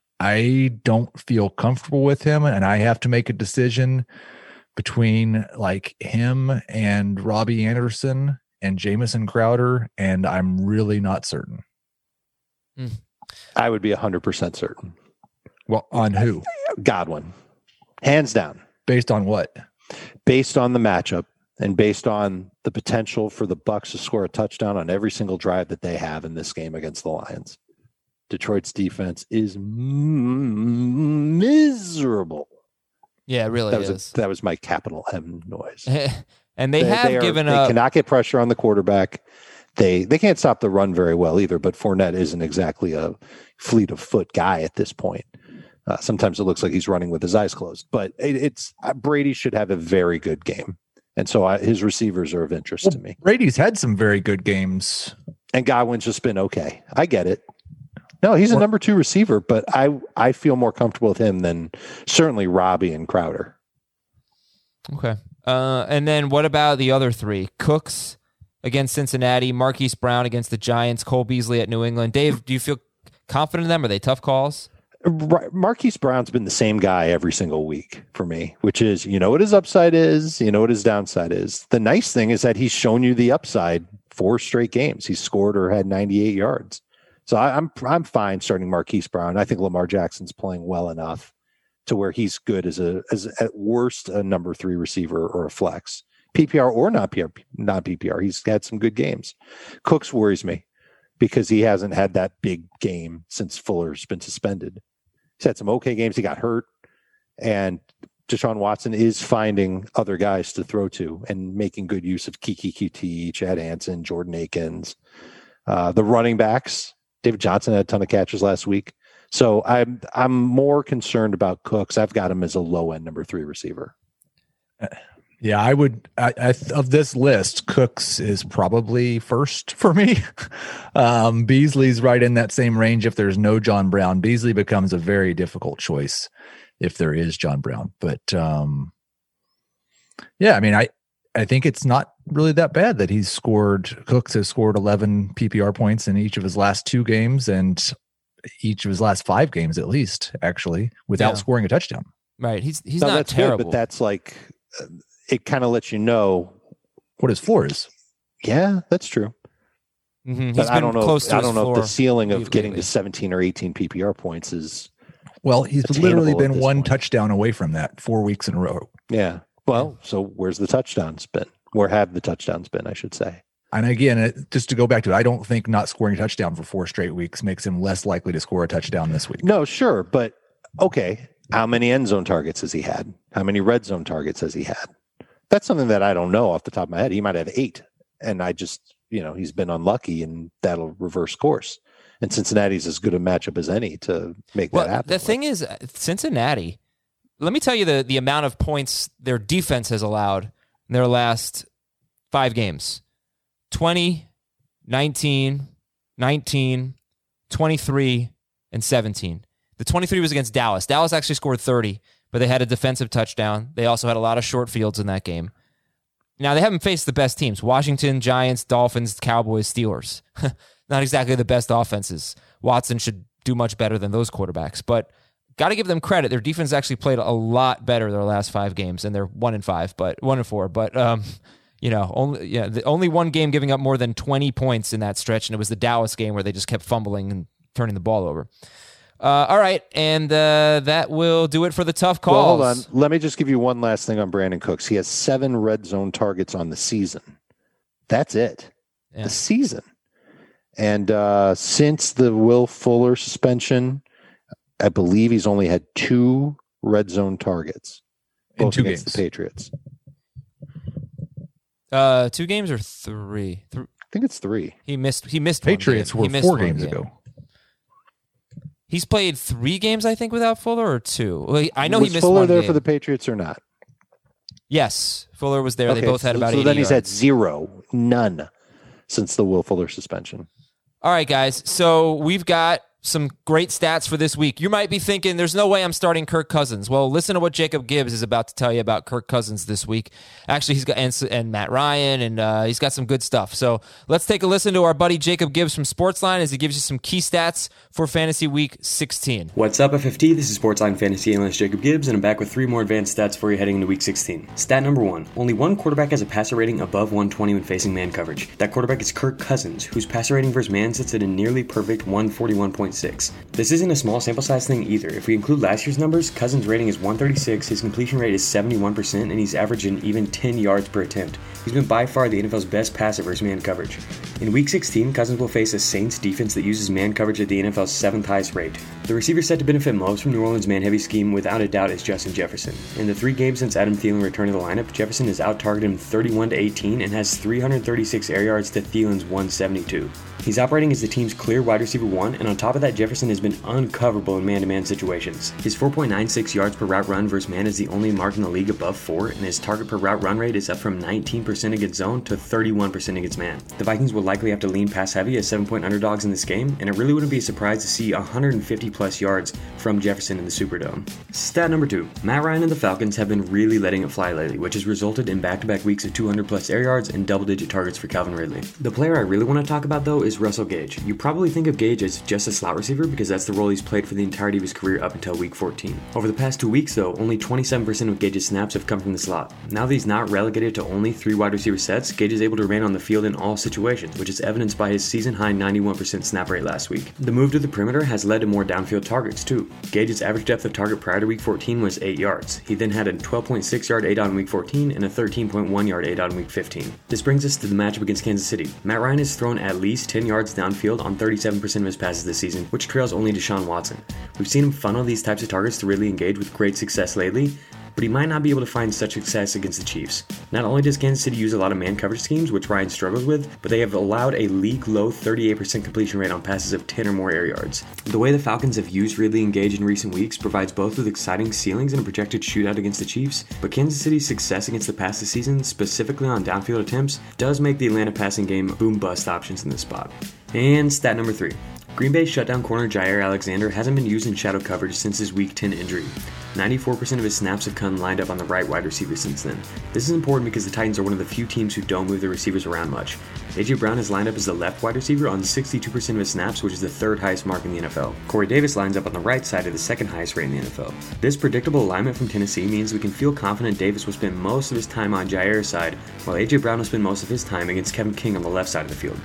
I don't feel comfortable with him, and I have to make a decision between like him and Robbie Anderson and Jamison Crowder, and I'm really not certain. I would be 100% certain. Well, on who? Godwin. Hands down. Based on what? Based on the matchup and based on the potential for the Bucs to score a touchdown on every single drive that they have in this game against the Lions. Detroit's defense is miserable. Yeah, it really is. That was my capital M noise. And they cannot get pressure on the quarterback. They can't stop the run very well either, but Fournette isn't exactly a fleet of foot guy at this point. Sometimes it looks like he's running with his eyes closed, but Brady should have a very good game. And so his receivers are of interest to me. Brady's had some very good games. And Godwin's just been okay. I get it. No, he's a number 2 receiver, but I feel more comfortable with him than certainly Robbie and Crowder. Okay. And then what about the other 3? Cooks against Cincinnati, Marquise Brown against the Giants, Cole Beasley at New England. Dave, do you feel confident in them? Are they tough calls? Marquise Brown's been the same guy every single week for me, which is, you know what his upside is, you know what his downside is. The nice thing is that he's shown you the upside 4 straight games. He scored or had 98 yards. So I'm fine starting Marquise Brown. I think Lamar Jackson's playing well enough to where he's good as at worst a number 3 receiver or a flex, PPR or not PPR. He's had some good games. Cooks worries me because he hasn't had that big game since Fuller's been suspended. He's had some okay games. He got hurt, and Deshaun Watson is finding other guys to throw to and making good use of Kiki QT, Chad Hansen, Jordan Akins, the running backs. David Johnson had a ton of catches last week. So I'm more concerned about Cooks. I've got him as a low end number 3 receiver. Yeah, I would. Of this list, Cooks is probably first for me. Beasley's right in that same range. If there's no John Brown, Beasley becomes a very difficult choice if there is John Brown. But yeah, I mean, I think it's not really that bad that Cooks has scored 11 PPR points in each of his last 2 games and each of his last 5 games, at least, actually, without scoring a touchdown. Right. He's not terrible. Good, but that's like, it kind of lets you know what his floor is. Yeah, that's true. Mm-hmm. But I don't know if the ceiling of getting to 17 or 18 PPR points is. Well, he's literally been 1 touchdown away from that 4 weeks in a row. Yeah. Well, so where's the touchdowns been? Where have the touchdowns been, I should say. And again, just to go back to it, I don't think not scoring a touchdown for 4 straight weeks makes him less likely to score a touchdown this week. No, sure. But okay, how many end zone targets has he had? How many red zone targets has he had? That's something that I don't know off the top of my head. He might have 8. And I just, he's been unlucky, and that'll reverse course. And Cincinnati's as good a matchup as any to make that happen. The thing is, Cincinnati, let me tell you the amount of points their defense has allowed in their last 5 games. 20, 19, 19, 23, and 17. The 23 was against Dallas. Dallas actually scored 30, but they had a defensive touchdown. They also had a lot of short fields in that game. Now, they haven't faced the best teams. Washington, Giants, Dolphins, Cowboys, Steelers. Not exactly the best offenses. Watson should do much better than those quarterbacks, but got to give them credit. Their defense actually played a lot better their last 5 games, and they're 1-5, but 1-4. But only one game giving up more than 20 points in that stretch, and it was the Dallas game where they just kept fumbling and turning the ball over. All right, and that will do it for the tough calls. Well, hold on. Let me just give you one last thing on Brandon Cooks. He has 7 red zone targets on the season. That's it. Yeah. The season. And since the Will Fuller suspension, I believe he's only had 2 red zone targets. In both 2 against games. The Patriots. 2 games or 3? I think it's 3. He missed. Patriots one game. were 4 games ago. He's played 3 games, I think, without Fuller, or 2. Well, I know was he missed Fuller one there game. for the Patriots or not? Yes, Fuller was there. Okay, they both had about 80 So then he's had yards. 0, none, since the Will Fuller suspension. All right, guys. So we've got some great stats for this week. You might be thinking, there's no way I'm starting Kirk Cousins. Well, listen to what Jacob Gibbs is about to tell you about Kirk Cousins this week. Actually, he's got and Matt Ryan, and he's got some good stuff. So let's take a listen to our buddy Jacob Gibbs from Sportsline as he gives you some key stats for Fantasy Week 16. What's up, FFT? This is Sportsline Fantasy Analyst Jacob Gibbs, and I'm back with 3 more advanced stats for you heading into Week 16. Stat number 1. Only one quarterback has a passer rating above 120 when facing man coverage. That quarterback is Kirk Cousins, whose passer rating versus man sits at a nearly perfect 141.6. This isn't a small sample size thing either. If we include last year's numbers, Cousins' rating is 136, his completion rate is 71%, and he's averaging even 10 yards per attempt. He's been by far the NFL's best passer versus man coverage. In Week 16, Cousins will face a Saints defense that uses man coverage at the NFL's 7th highest rate. The receiver set to benefit most from New Orleans' man-heavy scheme without a doubt is Justin Jefferson. In the 3 games since Adam Thielen returned to the lineup, Jefferson has out-targeted him 31-18 and has 336 air yards to Thielen's 172. He's operating as the team's clear wide receiver 1, and on top of that, Jefferson has been uncoverable in man-to-man situations. His 4.96 yards per route run versus man is the only mark in the league above 4, and his target per route run rate is up from 19% against zone to 31% against man. The Vikings will likely have to lean pass heavy as 7-point underdogs in this game, and it really wouldn't be a surprise to see 150 plus yards from Jefferson in the Superdome. Stat number 2. Matt Ryan and the Falcons have been really letting it fly lately, which has resulted in back-to-back weeks of 200 plus air yards and double-digit targets for Calvin Ridley. The player I really want to talk about though is Russell Gage. You probably think of Gage as just a slot receiver because that's the role he's played for the entirety of his career up until Week 14. Over the past 2 weeks though, only 27% of Gage's snaps have come from the slot. Now that he's not relegated to only 3 wide receiver sets, Gage is able to remain on the field in all situations, which is evidenced by his season-high 91% snap rate last week. The move to the perimeter has led to more downfield targets too. Gage's average depth of target prior to Week 14 was 8 yards. He then had a 12.6 yard ADOT in Week 14 and a 13.1 yard ADOT in Week 15. This brings us to the matchup against Kansas City. Matt Ryan has thrown at least 10 yards downfield on 37% of his passes this season, which trails only Deshaun Watson. We've seen him funnel these types of targets to Ridley and Gage with great success lately, but he might not be able to find such success against the Chiefs. Not only does Kansas City use a lot of man coverage schemes, which Ryan struggles with, but they have allowed a league-low 38% completion rate on passes of 10 or more air yards. The way the Falcons have used Ridley and Gage in recent weeks provides both with exciting ceilings and a projected shootout against the Chiefs, but Kansas City's success against the pass this season, specifically on downfield attempts, does make the Atlanta passing game boom-bust options in this spot. And stat number 3. Green Bay's shutdown corner Jair Alexander hasn't been used in shadow coverage since his Week 10 injury. 94% of his snaps have come lined up on the right wide receiver since then. This is important because the Titans are one of the few teams who don't move their receivers around much. A.J. Brown has lined up as the left wide receiver on 62% of his snaps, which is the 3rd highest mark in the NFL. Corey Davis lines up on the right side of the 2nd highest rate in the NFL. This predictable alignment from Tennessee means we can feel confident Davis will spend most of his time on Jair's side, while A.J. Brown will spend most of his time against Kevin King on the left side of the field.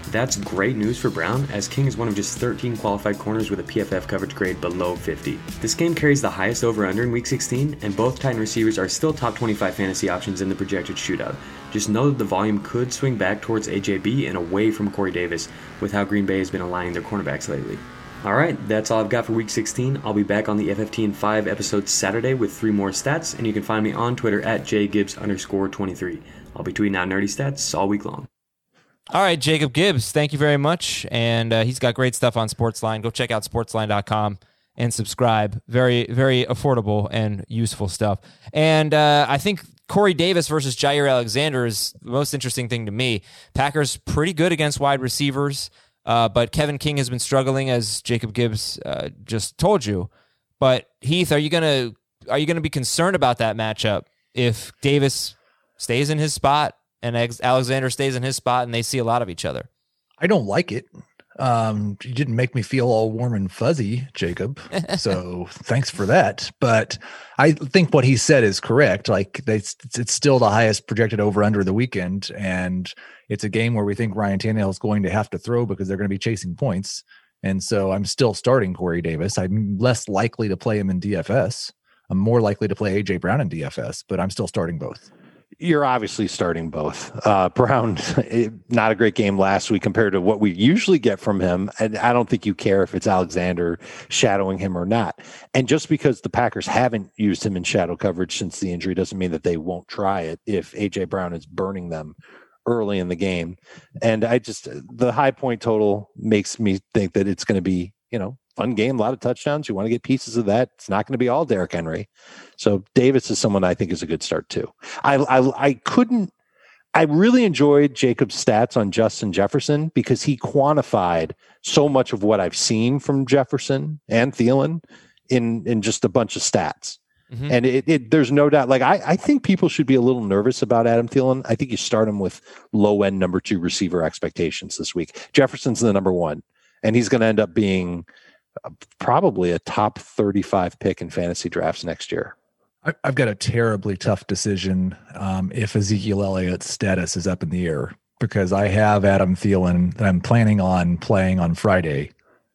That's great news for Brown, as King is one of just 13 qualified corners with a PFF coverage grade below 50. This game carries the highest over-under in Week 16, and both Titan receivers are still top 25 fantasy options in the projected shootout. Just know that the volume could swing back towards AJB and away from Corey Davis, with how Green Bay has been aligning their cornerbacks lately. Alright, that's all I've got for Week 16. I'll be back on the FFT in 5 episodes Saturday with 3 more stats, and you can find me on Twitter at jgibbs_23. I'll be tweeting out nerdy stats all week long. All right, Jacob Gibbs, thank you very much. And he's got great stuff on Sportsline. Go check out sportsline.com and subscribe. Very, very affordable and useful stuff. And I think Corey Davis versus Jair Alexander is the most interesting thing to me. Packers pretty good against wide receivers, but Kevin King has been struggling, as Jacob Gibbs just told you. But Heath, are you gonna be concerned about that matchup if Davis stays in his spot and Alexander stays in his spot and they see a lot of each other? I don't like it. You didn't make me feel all warm and fuzzy, Jacob. So thanks for that. But I think what he said is correct. Like it's still the highest projected over under the weekend. And it's a game where we think Ryan Tannehill is going to have to throw because they're going to be chasing points. And so I'm still starting Corey Davis. I'm less likely to play him in DFS. I'm more likely to play AJ Brown in DFS, but I'm still starting both. You're obviously starting both. Brown, not a great game last week compared to what we usually get from him. And I don't think you care if it's Alexander shadowing him or not. And just because the Packers haven't used him in shadow coverage since the injury doesn't mean that they won't try it if AJ Brown is burning them early in the game. And the high point total makes me think that it's going to be, fun game, a lot of touchdowns. You want to get pieces of that. It's not going to be all Derrick Henry. So Davis is someone I think is a good start too. I really enjoyed Jacob's stats on Justin Jefferson because he quantified so much of what I've seen from Jefferson and Thielen in just a bunch of stats. Mm-hmm. And there's no doubt, I think people should be a little nervous about Adam Thielen. I think you start him with low end number 2 receiver expectations this week. Jefferson's the number 1, and he's going to end up being probably a top 35 pick in fantasy drafts next year. I've got a terribly tough decision if Ezekiel Elliott's status is up in the air, because I have Adam Thielen that I'm planning on playing on Friday.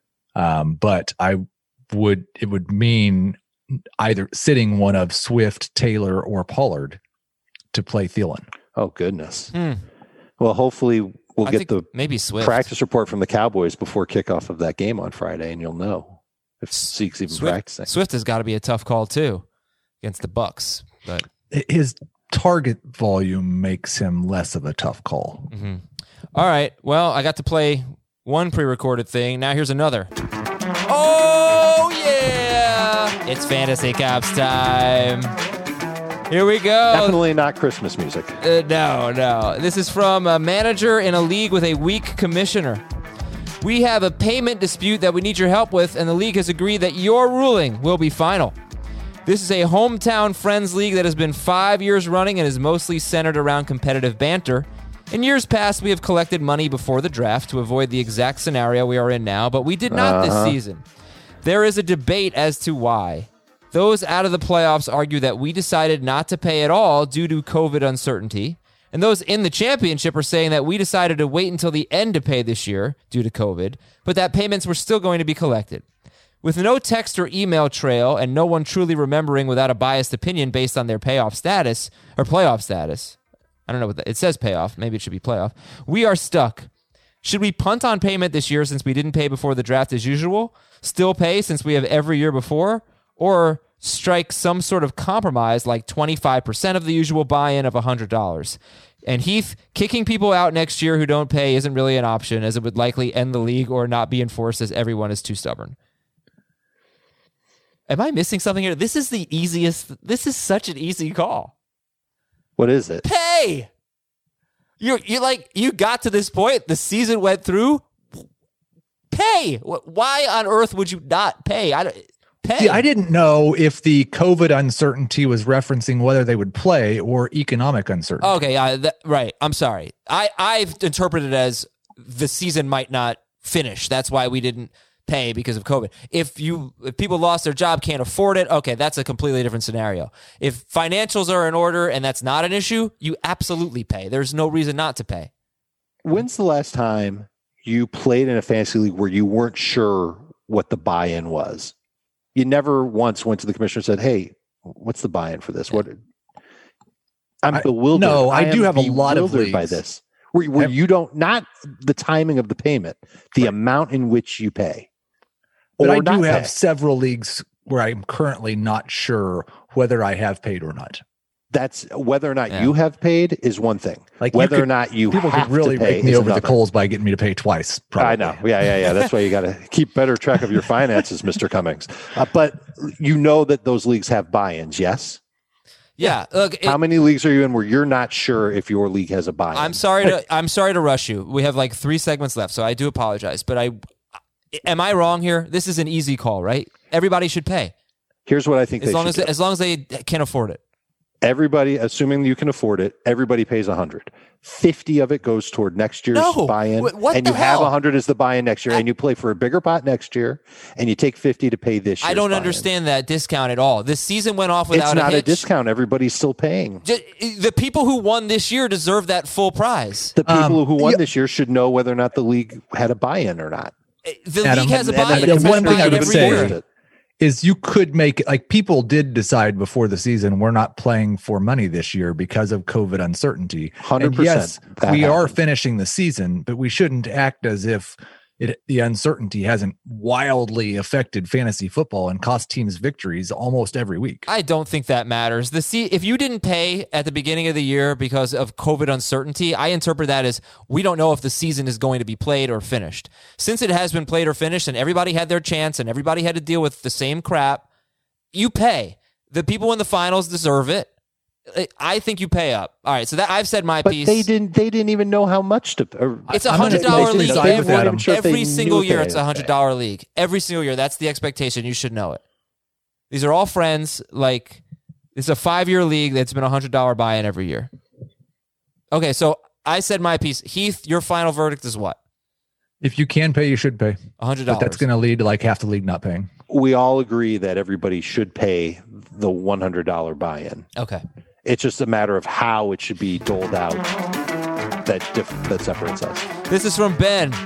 But it would mean either sitting one of Swift, Taylor, or Pollard to play Thielen. Oh, goodness. Well, hopefully we'll get the maybe Swift practice report from the Cowboys before kickoff of that game on Friday, and you'll know if Zeke's even practicing. Swift has got to be a tough call too against the Bucks, but his target volume makes him less of a tough call. Mm-hmm. All right. Well, I got to play one pre-recorded thing. Now here's another. Oh yeah! It's Fantasy Cops time. Here we go. Definitely not Christmas music. No. This is from a manager in a league with a weak commissioner. We have a payment dispute that we need your help with, and the league has agreed that your ruling will be final. This is a hometown friends league that has been 5 years running and is mostly centered around competitive banter. In years past, we have collected money before the draft to avoid the exact scenario we are in now, but we did not this season. There is a debate as to why. Those out of the playoffs argue that we decided not to pay at all due to COVID uncertainty. And those in the championship are saying that we decided to wait until the end to pay this year due to COVID, but that payments were still going to be collected. With no text or email trail and no one truly remembering without a biased opinion based on their payoff status or playoff status. I don't know what that, it says payoff. Maybe it should be playoff. We are stuck. Should we punt on payment this year since we didn't pay before the draft as usual? Still pay since we have every year before? Or strike some sort of compromise like 25% of the usual buy-in of $100. And Heath, kicking people out next year who don't pay isn't really an option, as it would likely end the league or not be enforced as everyone is too stubborn. Am I missing something here? This is the easiest. This is such an easy call. What is it? Pay. You got to this point. The season went through. Pay. Why on earth would you not pay? Pay. See, I didn't know if the COVID uncertainty was referencing whether they would play or economic uncertainty. Okay, right. I'm sorry. I've interpreted it as the season might not finish. That's why we didn't pay because of COVID. If people lost their job, can't afford it, okay, that's a completely different scenario. If financials are in order and that's not an issue, you absolutely pay. There's no reason not to pay. When's the last time you played in a fantasy league where you weren't sure what the buy-in was? You never once went to the commissioner and said, "Hey, what's the buy-in for this?" What? I'm bewildered. No, I do have a lot of leagues by this. Where you don't, not the timing of the payment, the amount in which you pay. But I do have several leagues where I'm currently not sure whether I have paid or not. That's whether or not you have paid is one thing. Like whether or not you people have could really to pay make me is over another. the coals by getting me to pay twice. Probably. I know. Yeah. That's why you got to keep better track of your finances, Mr. Cummings. But you know that those leagues have buy-ins, yes? Yeah. Look, how many leagues are you in where you're not sure if your league has a buy-in? I'm sorry to rush you. We have like 3 segments left, so I do apologize. But am I wrong here? This is an easy call, right? Everybody should pay. Here's what I think. As long as they can afford it. Everybody, assuming you can afford it, everybody pays $100. 50 of it goes toward next year's buy-in, and you have 100 as the buy-in next year, and you play for a bigger pot next year, and you take 50 to pay this year. I don't understand that discount at all. This season went off without It's not a hitch. a discount. Everybody's still paying. The people who won this year deserve that full prize. The people who won this year should know whether or not the league had a buy-in or not. The league has a buy-in. The one thing I would say year. is you could make, like, people did decide before the season, we're not playing for money this year because of COVID uncertainty. 100%. And yes, we are happened. finishing the season, but we shouldn't act as if the uncertainty hasn't wildly affected fantasy football and cost teams victories almost every week. I don't think that matters. If you didn't pay at the beginning of the year because of COVID uncertainty, I interpret that as we don't know if the season is going to be played or finished. Since it has been played or finished and everybody had their chance and everybody had to deal with the same crap, you pay. The people in the finals deserve it. I think you pay up. All right, so that I've said my piece. They didn't even know how much to. It's $100 league every single year. It's $100 league every single year. That's the expectation. You should know it. These are all friends. Like, it's a 5-year league that's been $100 buy-in every year. Okay, so I said my piece. Heath, your final verdict is what? If you can pay, you should pay. $100. But that's going to lead to like half the league not paying. We all agree that everybody should pay the $100 buy-in. Okay. It's just a matter of how it should be doled out that separates us. This is from Ben.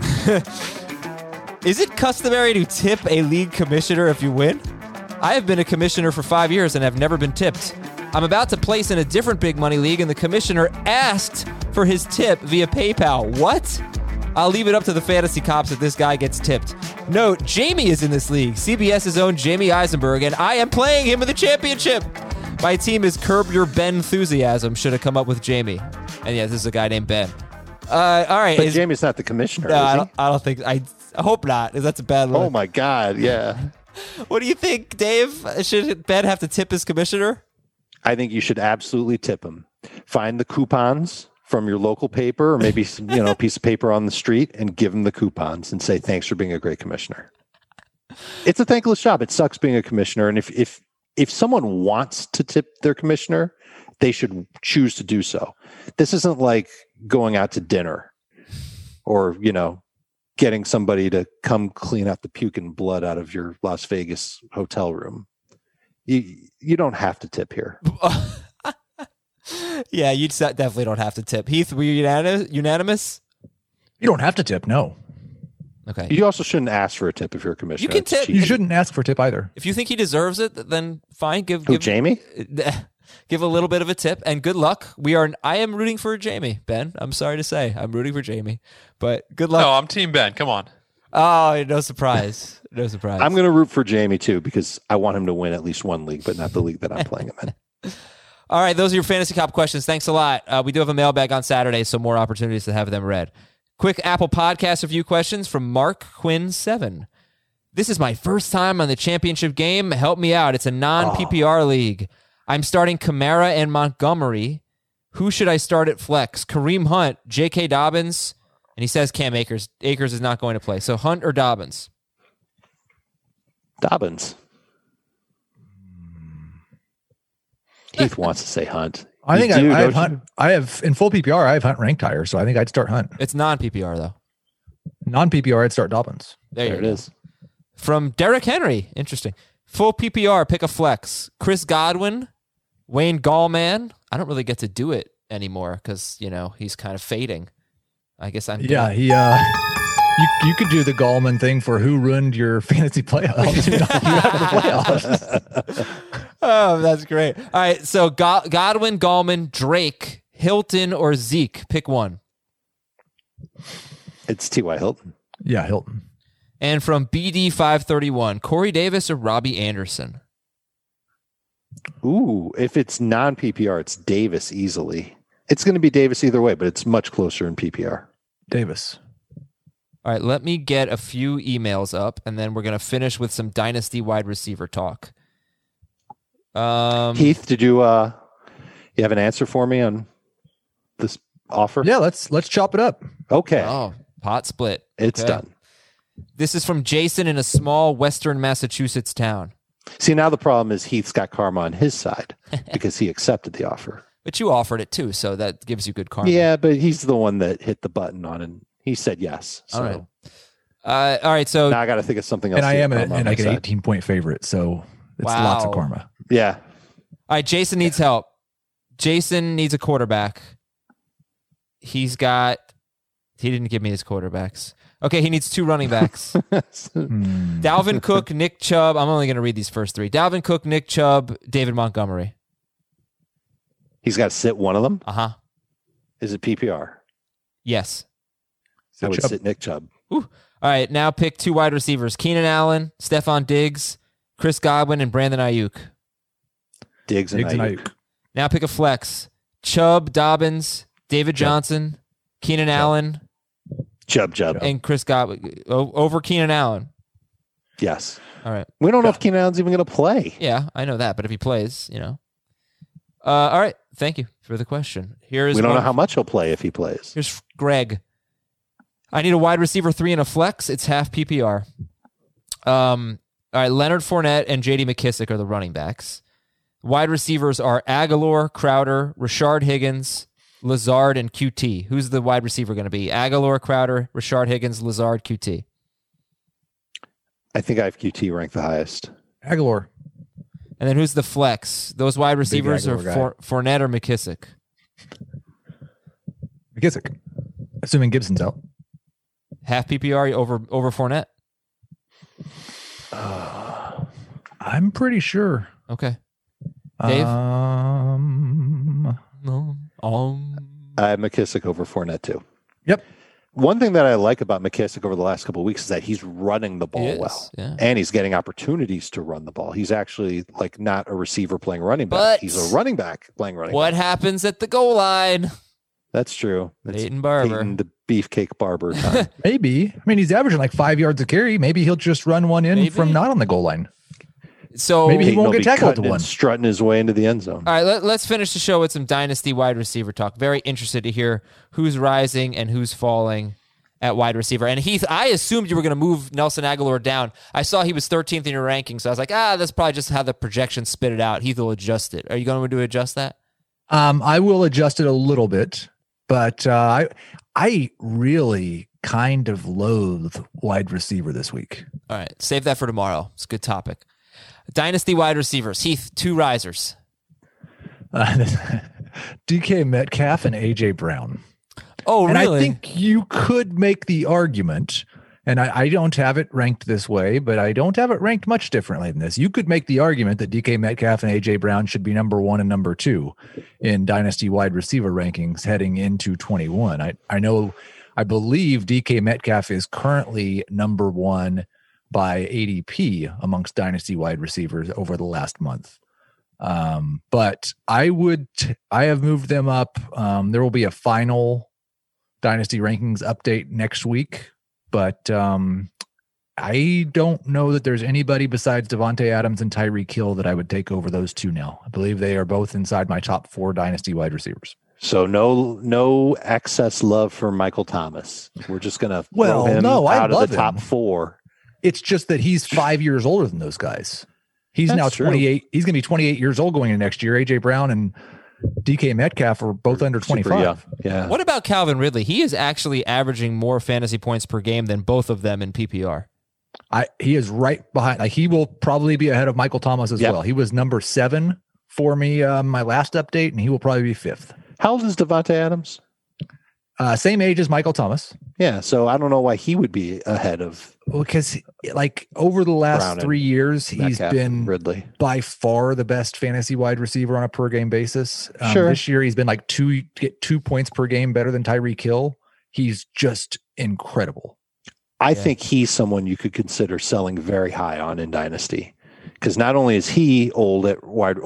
Is it customary to tip a league commissioner if you win? I have been a commissioner for 5 years and have never been tipped. I'm about to place in a different big money league and the commissioner asked for his tip via PayPal. What? I'll leave it up to the fantasy cops if this guy gets tipped. Note, Jamie is in this league. CBS's own Jamie Eisenberg, and I am playing him in the championship. My team is Curb Your Ben Enthusiasm. Should have come up with Jamie. And yeah, this is a guy named Ben. All right. But Jamie's not the commissioner, No, I don't think. I hope not. That's a bad look. Oh, my God. Yeah. What do you think, Dave? Should Ben have to tip his commissioner? I think you should absolutely tip him. Find the coupons from your local paper or maybe a piece of paper on the street and give him the coupons and say, thanks for being a great commissioner. It's a thankless job. It sucks being a commissioner. And if someone wants to tip their commissioner, they should choose to do so. This isn't like going out to dinner or, getting somebody to come clean out the puke and blood out of your Las Vegas hotel room. You don't have to tip here. Yeah, you definitely don't have to tip. Heath, were you unanimous? You don't have to tip, no. Okay. You also shouldn't ask for a tip if you're a commissioner. You can tip. You shouldn't ask for a tip either. If you think he deserves it, then fine. Give Jamie? Give a little bit of a tip, and good luck. I am rooting for Jamie, Ben. I'm sorry to say. I'm rooting for Jamie, but good luck. No, I'm Team Ben. Come on. Oh, no surprise. No surprise. I'm going to root for Jamie, too, because I want him to win at least one league, but not the league that I'm playing him in. All right, those are your Fantasy Cop questions. Thanks a lot. We do have a mailbag on Saturday, so more opportunities to have them read. Quick Apple Podcast review questions from Mark Quinn 7. This is my first time on the championship game. Help me out. It's a non-PPR league. I'm starting Kamara and Montgomery. Who should I start at flex? Kareem Hunt, J.K. Dobbins, and he says Cam Akers. Akers is not going to play. So Hunt or Dobbins? Dobbins. Heath wants to say Hunt. I think I have Hunt. I have in full PPR. I have Hunt ranked higher, so I think I'd start Hunt. It's non-PPR though. Non-PPR, I'd start Dobbins. There it is. From Derrick Henry. Interesting. Full PPR, pick a flex. Chris Godwin, Wayne Gallman. I don't really get to do it anymore because he's kind of fading. I guess I'm Yeah, he. You could do the Gallman thing for who ruined your fantasy playoffs. You out of the playoffs. Oh, that's great. All right, so Godwin, Gallman, Drake, Hilton, or Zeke. Pick one. It's T.Y. Hilton. Yeah, Hilton. And from BD 531, Corey Davis or Robbie Anderson? Ooh, if it's non-PPR, it's Davis easily. It's going to be Davis either way, but it's much closer in PPR. Davis. All right, let me get a few emails up, and then we're going to finish with some dynasty wide receiver talk. Heath, did you have an answer for me on this offer? Yeah, let's chop it up. Okay. Oh, pot split. It's Okay. done. This is from Jason in a small western Massachusetts town. See, now the problem is Heath's got karma on his side because he accepted the offer. But you offered it too, so that gives you good karma. Yeah, but he's the one that hit the button on it. He said yes. So All right. So now I got to think of something else. And I am karma on my like an side. 18-point favorite, so it's Wow. lots of karma. Yeah. All right, Jason needs help. Jason needs a quarterback. He didn't give me his quarterbacks. Okay, he needs 2 running backs. Dalvin Cook, Nick Chubb. I'm only going to read these first 3. Dalvin Cook, Nick Chubb, David Montgomery. He's got to sit one of them. Uh-huh. Is it PPR? Yes. I would sit Nick Chubb. Ooh. All right, now pick 2 wide receivers. Keenan Allen, Stephon Diggs, Chris Godwin, and Brandon Ayuk. Diggs and Ayuk. Now pick a flex. Chubb, Dobbins, David Johnson, Keenan Allen, Chubb. and Chris Godwin over Keenan Allen. Yes. All right. We don't know if Keenan Allen's even going to play. Yeah, I know that, but if he plays, all right. Thank you for the question. We don't know how much he'll play if he plays. Here's Greg. I need a wide receiver 3 and a flex. It's half PPR. All right, Leonard Fournette and J.D. McKissick are the running backs. Wide receivers are Aguilar, Crowder, Rashard Higgins, Lazard, and QT. Who's the wide receiver going to be? Aguilar, Crowder, Rashard Higgins, Lazard, QT. I think I have QT ranked the highest. Aguilar. And then who's the flex? Those wide receivers are Fournette or McKissick. McKissick. Assuming Gibson's out. Half PPR over Fournette? I'm pretty sure. Okay. Dave? I have McKissick over Fournette too. Yep. One thing that I like about McKissick over the last couple of weeks is that he's running the ball well. Yeah. And he's getting opportunities to run the ball. He's actually like not a receiver playing running back. He's a running back playing running back. What happens at the goal line? That's true. It's Peyton Barber. Peyton the Beefcake Barber time. Maybe. I mean, he's averaging like 5 yards a carry. Maybe he'll just run one in from not on the goal line. So maybe he Peyton won't will get be tackled to cutting one. and strutting his way into the end zone. All right, let's finish the show with some dynasty wide receiver talk. Very interested to hear who's rising and who's falling at wide receiver. And Heath, I assumed you were going to move Nelson Aguilar down. I saw he was 13th in your ranking, so I was like, that's probably just how the projections spit it out. Heath will adjust it. Are you going to adjust that? I will adjust it a little bit, but I really kind of loathe wide receiver this week. All right, save that for tomorrow. It's a good topic. Dynasty wide receivers. Heath, 2 risers. DK Metcalf and AJ Brown. Oh, and really? I think you could make the argument, and I don't have it ranked this way, but I don't have it ranked much differently than this. You could make the argument that DK Metcalf and AJ Brown should be number 1 and number 2 in dynasty wide receiver rankings heading into 21. I believe DK Metcalf is currently number 1 by ADP amongst dynasty wide receivers over the last month. But I have moved them up. There will be a final dynasty rankings update next week, but I don't know that there's anybody besides Devontae Adams and Tyreek Hill that I would take over those 2 now. I believe they are both inside my top 4 dynasty wide receivers. So no excess love for Michael Thomas. We're just going to throw him out of the top 4. It's just that he's 5 years older than those guys. He's now 28. He's going to be 28 years old going into next year. AJ Brown and DK Metcalf are both under 25. Yeah. What about Calvin Ridley? He is actually averaging more fantasy points per game than both of them in PPR. He is right behind. Like, he will probably be ahead of Michael Thomas as well. He was number 7 for me my last update, and he will probably be 5th. How old is Devontae Adams? Same age as Michael Thomas. Yeah, so I don't know why he would be ahead of. Because like over the last Brown 3 years, he's Metcalf been and Ridley. by far the best fantasy wide receiver on a per game basis. Sure. This year he's been like 2 points per game better than Tyreek Hill. He's just incredible. I think he's someone you could consider selling very high on in Dynasty, because not only is he older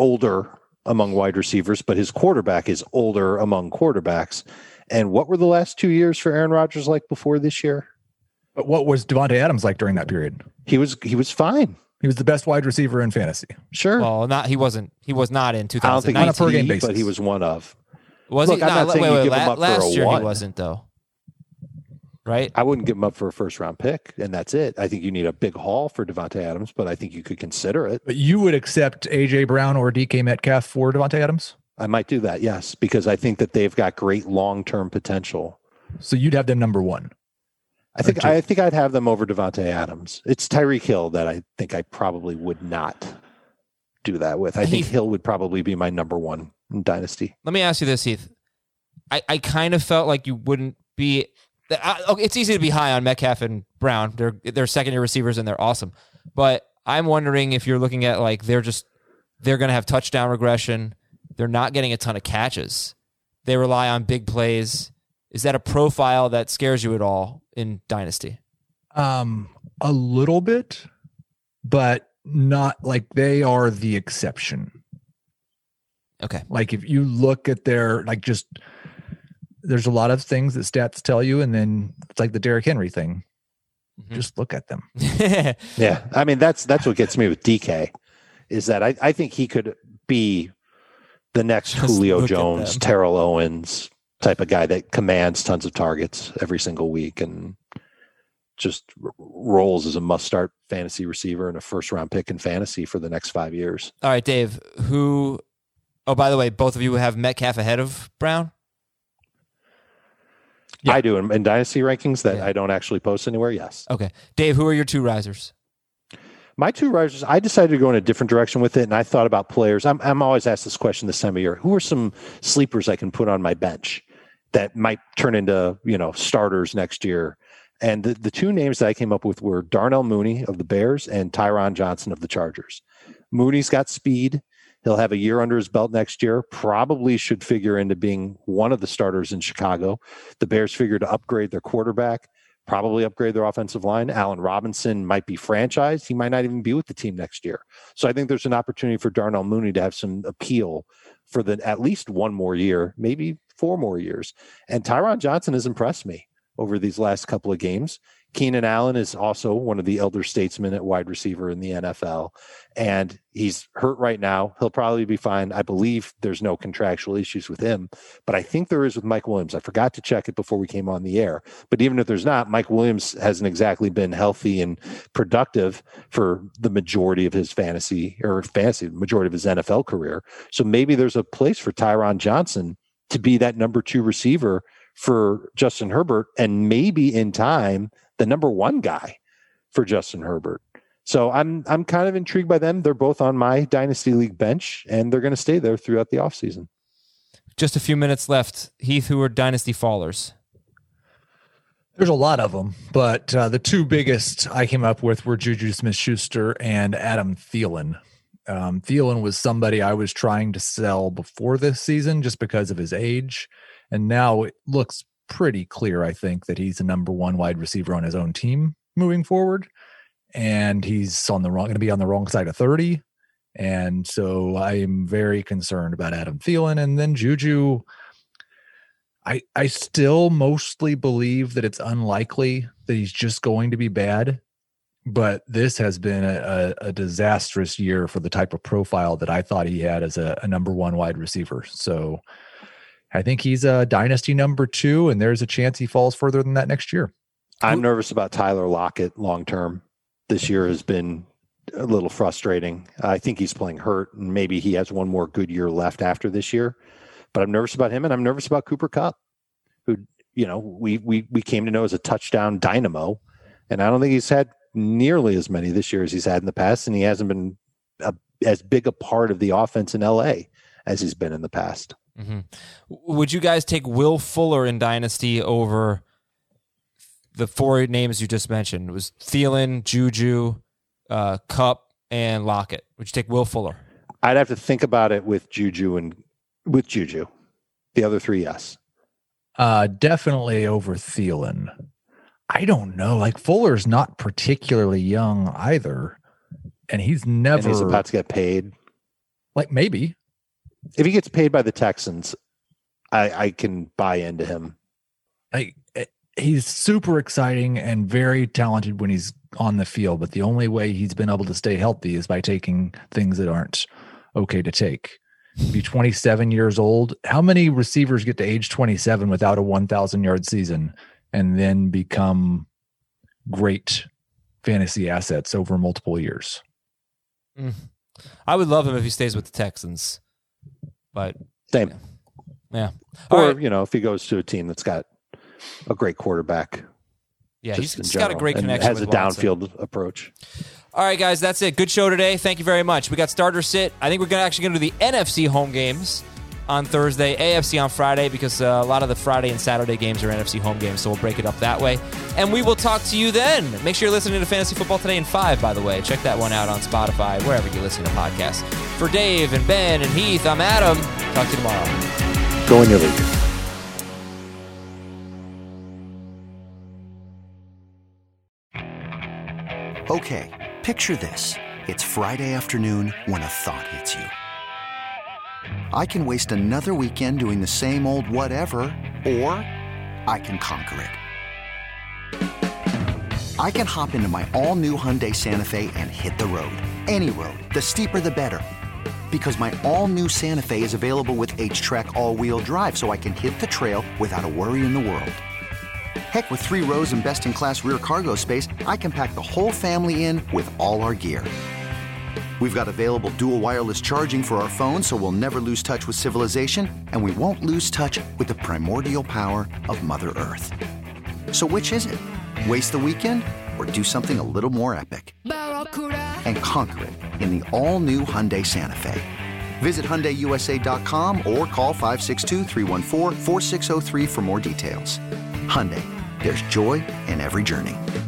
among wide receivers, but his quarterback is older among quarterbacks. And what were the last 2 years for Aaron Rodgers like before this year? But what was Devontae Adams like during that period? He was fine. He was the best wide receiver in fantasy. Sure. Well, he was not in 2019. I don't think on a per game basis, but he was one of. Was Look, he? I'm not saying you give him up for last a year 1. he wasn't though. Right? I wouldn't give him up for a first round pick, and that's it. I think you need a big haul for Devontae Adams, but I think you could consider it. But you would accept AJ Brown or DK Metcalf for Devontae Adams? I might do that, yes, because I think that they've got great long-term potential. So you'd have them number 1. I think I'd have them over Devontae Adams. It's Tyreek Hill that I think I probably would not do that with. I think Hill would probably be my number 1 in Dynasty. Let me ask you this, Heath. I kind of felt like you wouldn't be. It's easy to be high on Metcalf and Brown. They're second-year receivers and they're awesome. But I'm wondering if you're looking at like they're going to have touchdown regression. They're not getting a ton of catches. They rely on big plays. Is that a profile that scares you at all in Dynasty? A little bit, but not like they are the exception. Okay. Like if you look at their there's a lot of things that stats tell you, and then it's like the Derrick Henry thing. Mm-hmm. Just look at them. Yeah. I mean, that's what gets me with DK is that I think he could be the next Julio Jones, Terrell Owens type of guy that commands tons of targets every single week and just rolls as a must-start fantasy receiver and a first-round pick in fantasy for the next 5 years. All right, Dave, oh, by the way, both of you have Metcalf ahead of Brown? Yeah. I do in Dynasty rankings that I don't actually post anywhere, yes. Okay. Dave, who are your 2 risers? My 2 risers, I decided to go in a different direction with it, and I thought about players. I'm always asked this question this time of year. Who are some sleepers I can put on my bench that might turn into, starters next year? And the 2 names that I came up with were Darnell Mooney of the Bears and Tyron Johnson of the Chargers. Mooney's got speed. He'll have a year under his belt next year. Probably should figure into being one of the starters in Chicago. The Bears figure to upgrade their quarterback, probably upgrade their offensive line. Allen Robinson might be franchised. He might not even be with the team next year. So I think there's an opportunity for Darnell Mooney to have some appeal for at least 1 more year, maybe 4 more years. And Tyron Johnson has impressed me over these last couple of games. Keenan Allen is also one of the elder statesmen at wide receiver in the NFL, and he's hurt right now. He'll probably be fine. I believe there's no contractual issues with him, but I think there is with Mike Williams. I forgot to check it before we came on the air, but even if there's not, Mike Williams hasn't exactly been healthy and productive for the majority of his majority of his NFL career. So maybe there's a place for Tyron Johnson to be that number 2 receiver for Justin Herbert, and maybe in time the number 1 guy for Justin Herbert. So I'm kind of intrigued by them. They're both on my Dynasty League bench, and they're going to stay there throughout the offseason. Just a few minutes left. Heath, who are Dynasty fallers? There's a lot of them, but the 2 biggest I came up with were Juju Smith-Schuster and Adam Thielen. Thielen was somebody I was trying to sell before this season just because of his age, and now it looks pretty clear, I think, that he's a number 1 wide receiver on his own team moving forward, and he's going to be on the wrong side of 30, and so I am very concerned about Adam Thielen. And then Juju, I still mostly believe that it's unlikely that he's just going to be bad, but this has been a disastrous year for the type of profile that I thought he had as a number 1 wide receiver. So I think he's a Dynasty number 2, and there's a chance he falls further than that next year. I'm nervous about Tyler Lockett long term. This year has been a little frustrating. I think he's playing hurt, and maybe he has 1 more good year left after this year. But I'm nervous about him, and I'm nervous about Cooper Kupp, who we came to know as a touchdown dynamo, and I don't think he's had nearly as many this year as he's had in the past, and he hasn't been as big a part of the offense in LA as he's been in the past. Mm-hmm. Would you guys take Will Fuller in Dynasty over the 4 names you just mentioned? It was Thielen, Juju, Kupp, and Lockett. Would you take Will Fuller? I'd have to think about it with Juju. The other 3, yes. Definitely over Thielen. I don't know. Like, Fuller's not particularly young either. And he's about to get paid. Like, maybe. If he gets paid by the Texans, I can buy into him. He's super exciting and very talented when he's on the field, but the only way he's been able to stay healthy is by taking things that aren't okay to take. Be 27 years old. How many receivers get to age 27 without a 1,000-yard season and then become great fantasy assets over multiple years? I would love him if he stays with the Texans, but same. Yeah. Or, if he goes to a team that's got a great quarterback. Yeah, he's got a great connection. Has a downfield approach. All right, guys, that's it. Good show today. Thank you very much. We got starter sit. I think we're actually going to do the NFC home games on Thursday, AFC on Friday, because a lot of the Friday and Saturday games are NFC home games, so we'll break it up that way. And we will talk to you then. Make sure you're listening to Fantasy Football Today in 5, by the way. Check that one out on Spotify, wherever you listen to podcasts. For Dave and Ben and Heath, I'm Adam. Talk to you tomorrow. Go in your league. Okay, picture this. It's Friday afternoon when a thought hits you. I can waste another weekend doing the same old whatever, or I can conquer it. I can hop into my all-new Hyundai Santa Fe and hit the road. Any road. The steeper, the better. Because my all-new Santa Fe is available with H-Track all-wheel drive, so I can hit the trail without a worry in the world. Heck, with 3 rows and best-in-class rear cargo space, I can pack the whole family in with all our gear. We've got available dual wireless charging for our phones, so we'll never lose touch with civilization, and we won't lose touch with the primordial power of Mother Earth. So which is it? Waste the weekend or do something a little more epic? And conquer it in the all-new Hyundai Santa Fe. Visit HyundaiUSA.com or call 562-314-4603 for more details. Hyundai, there's joy in every journey.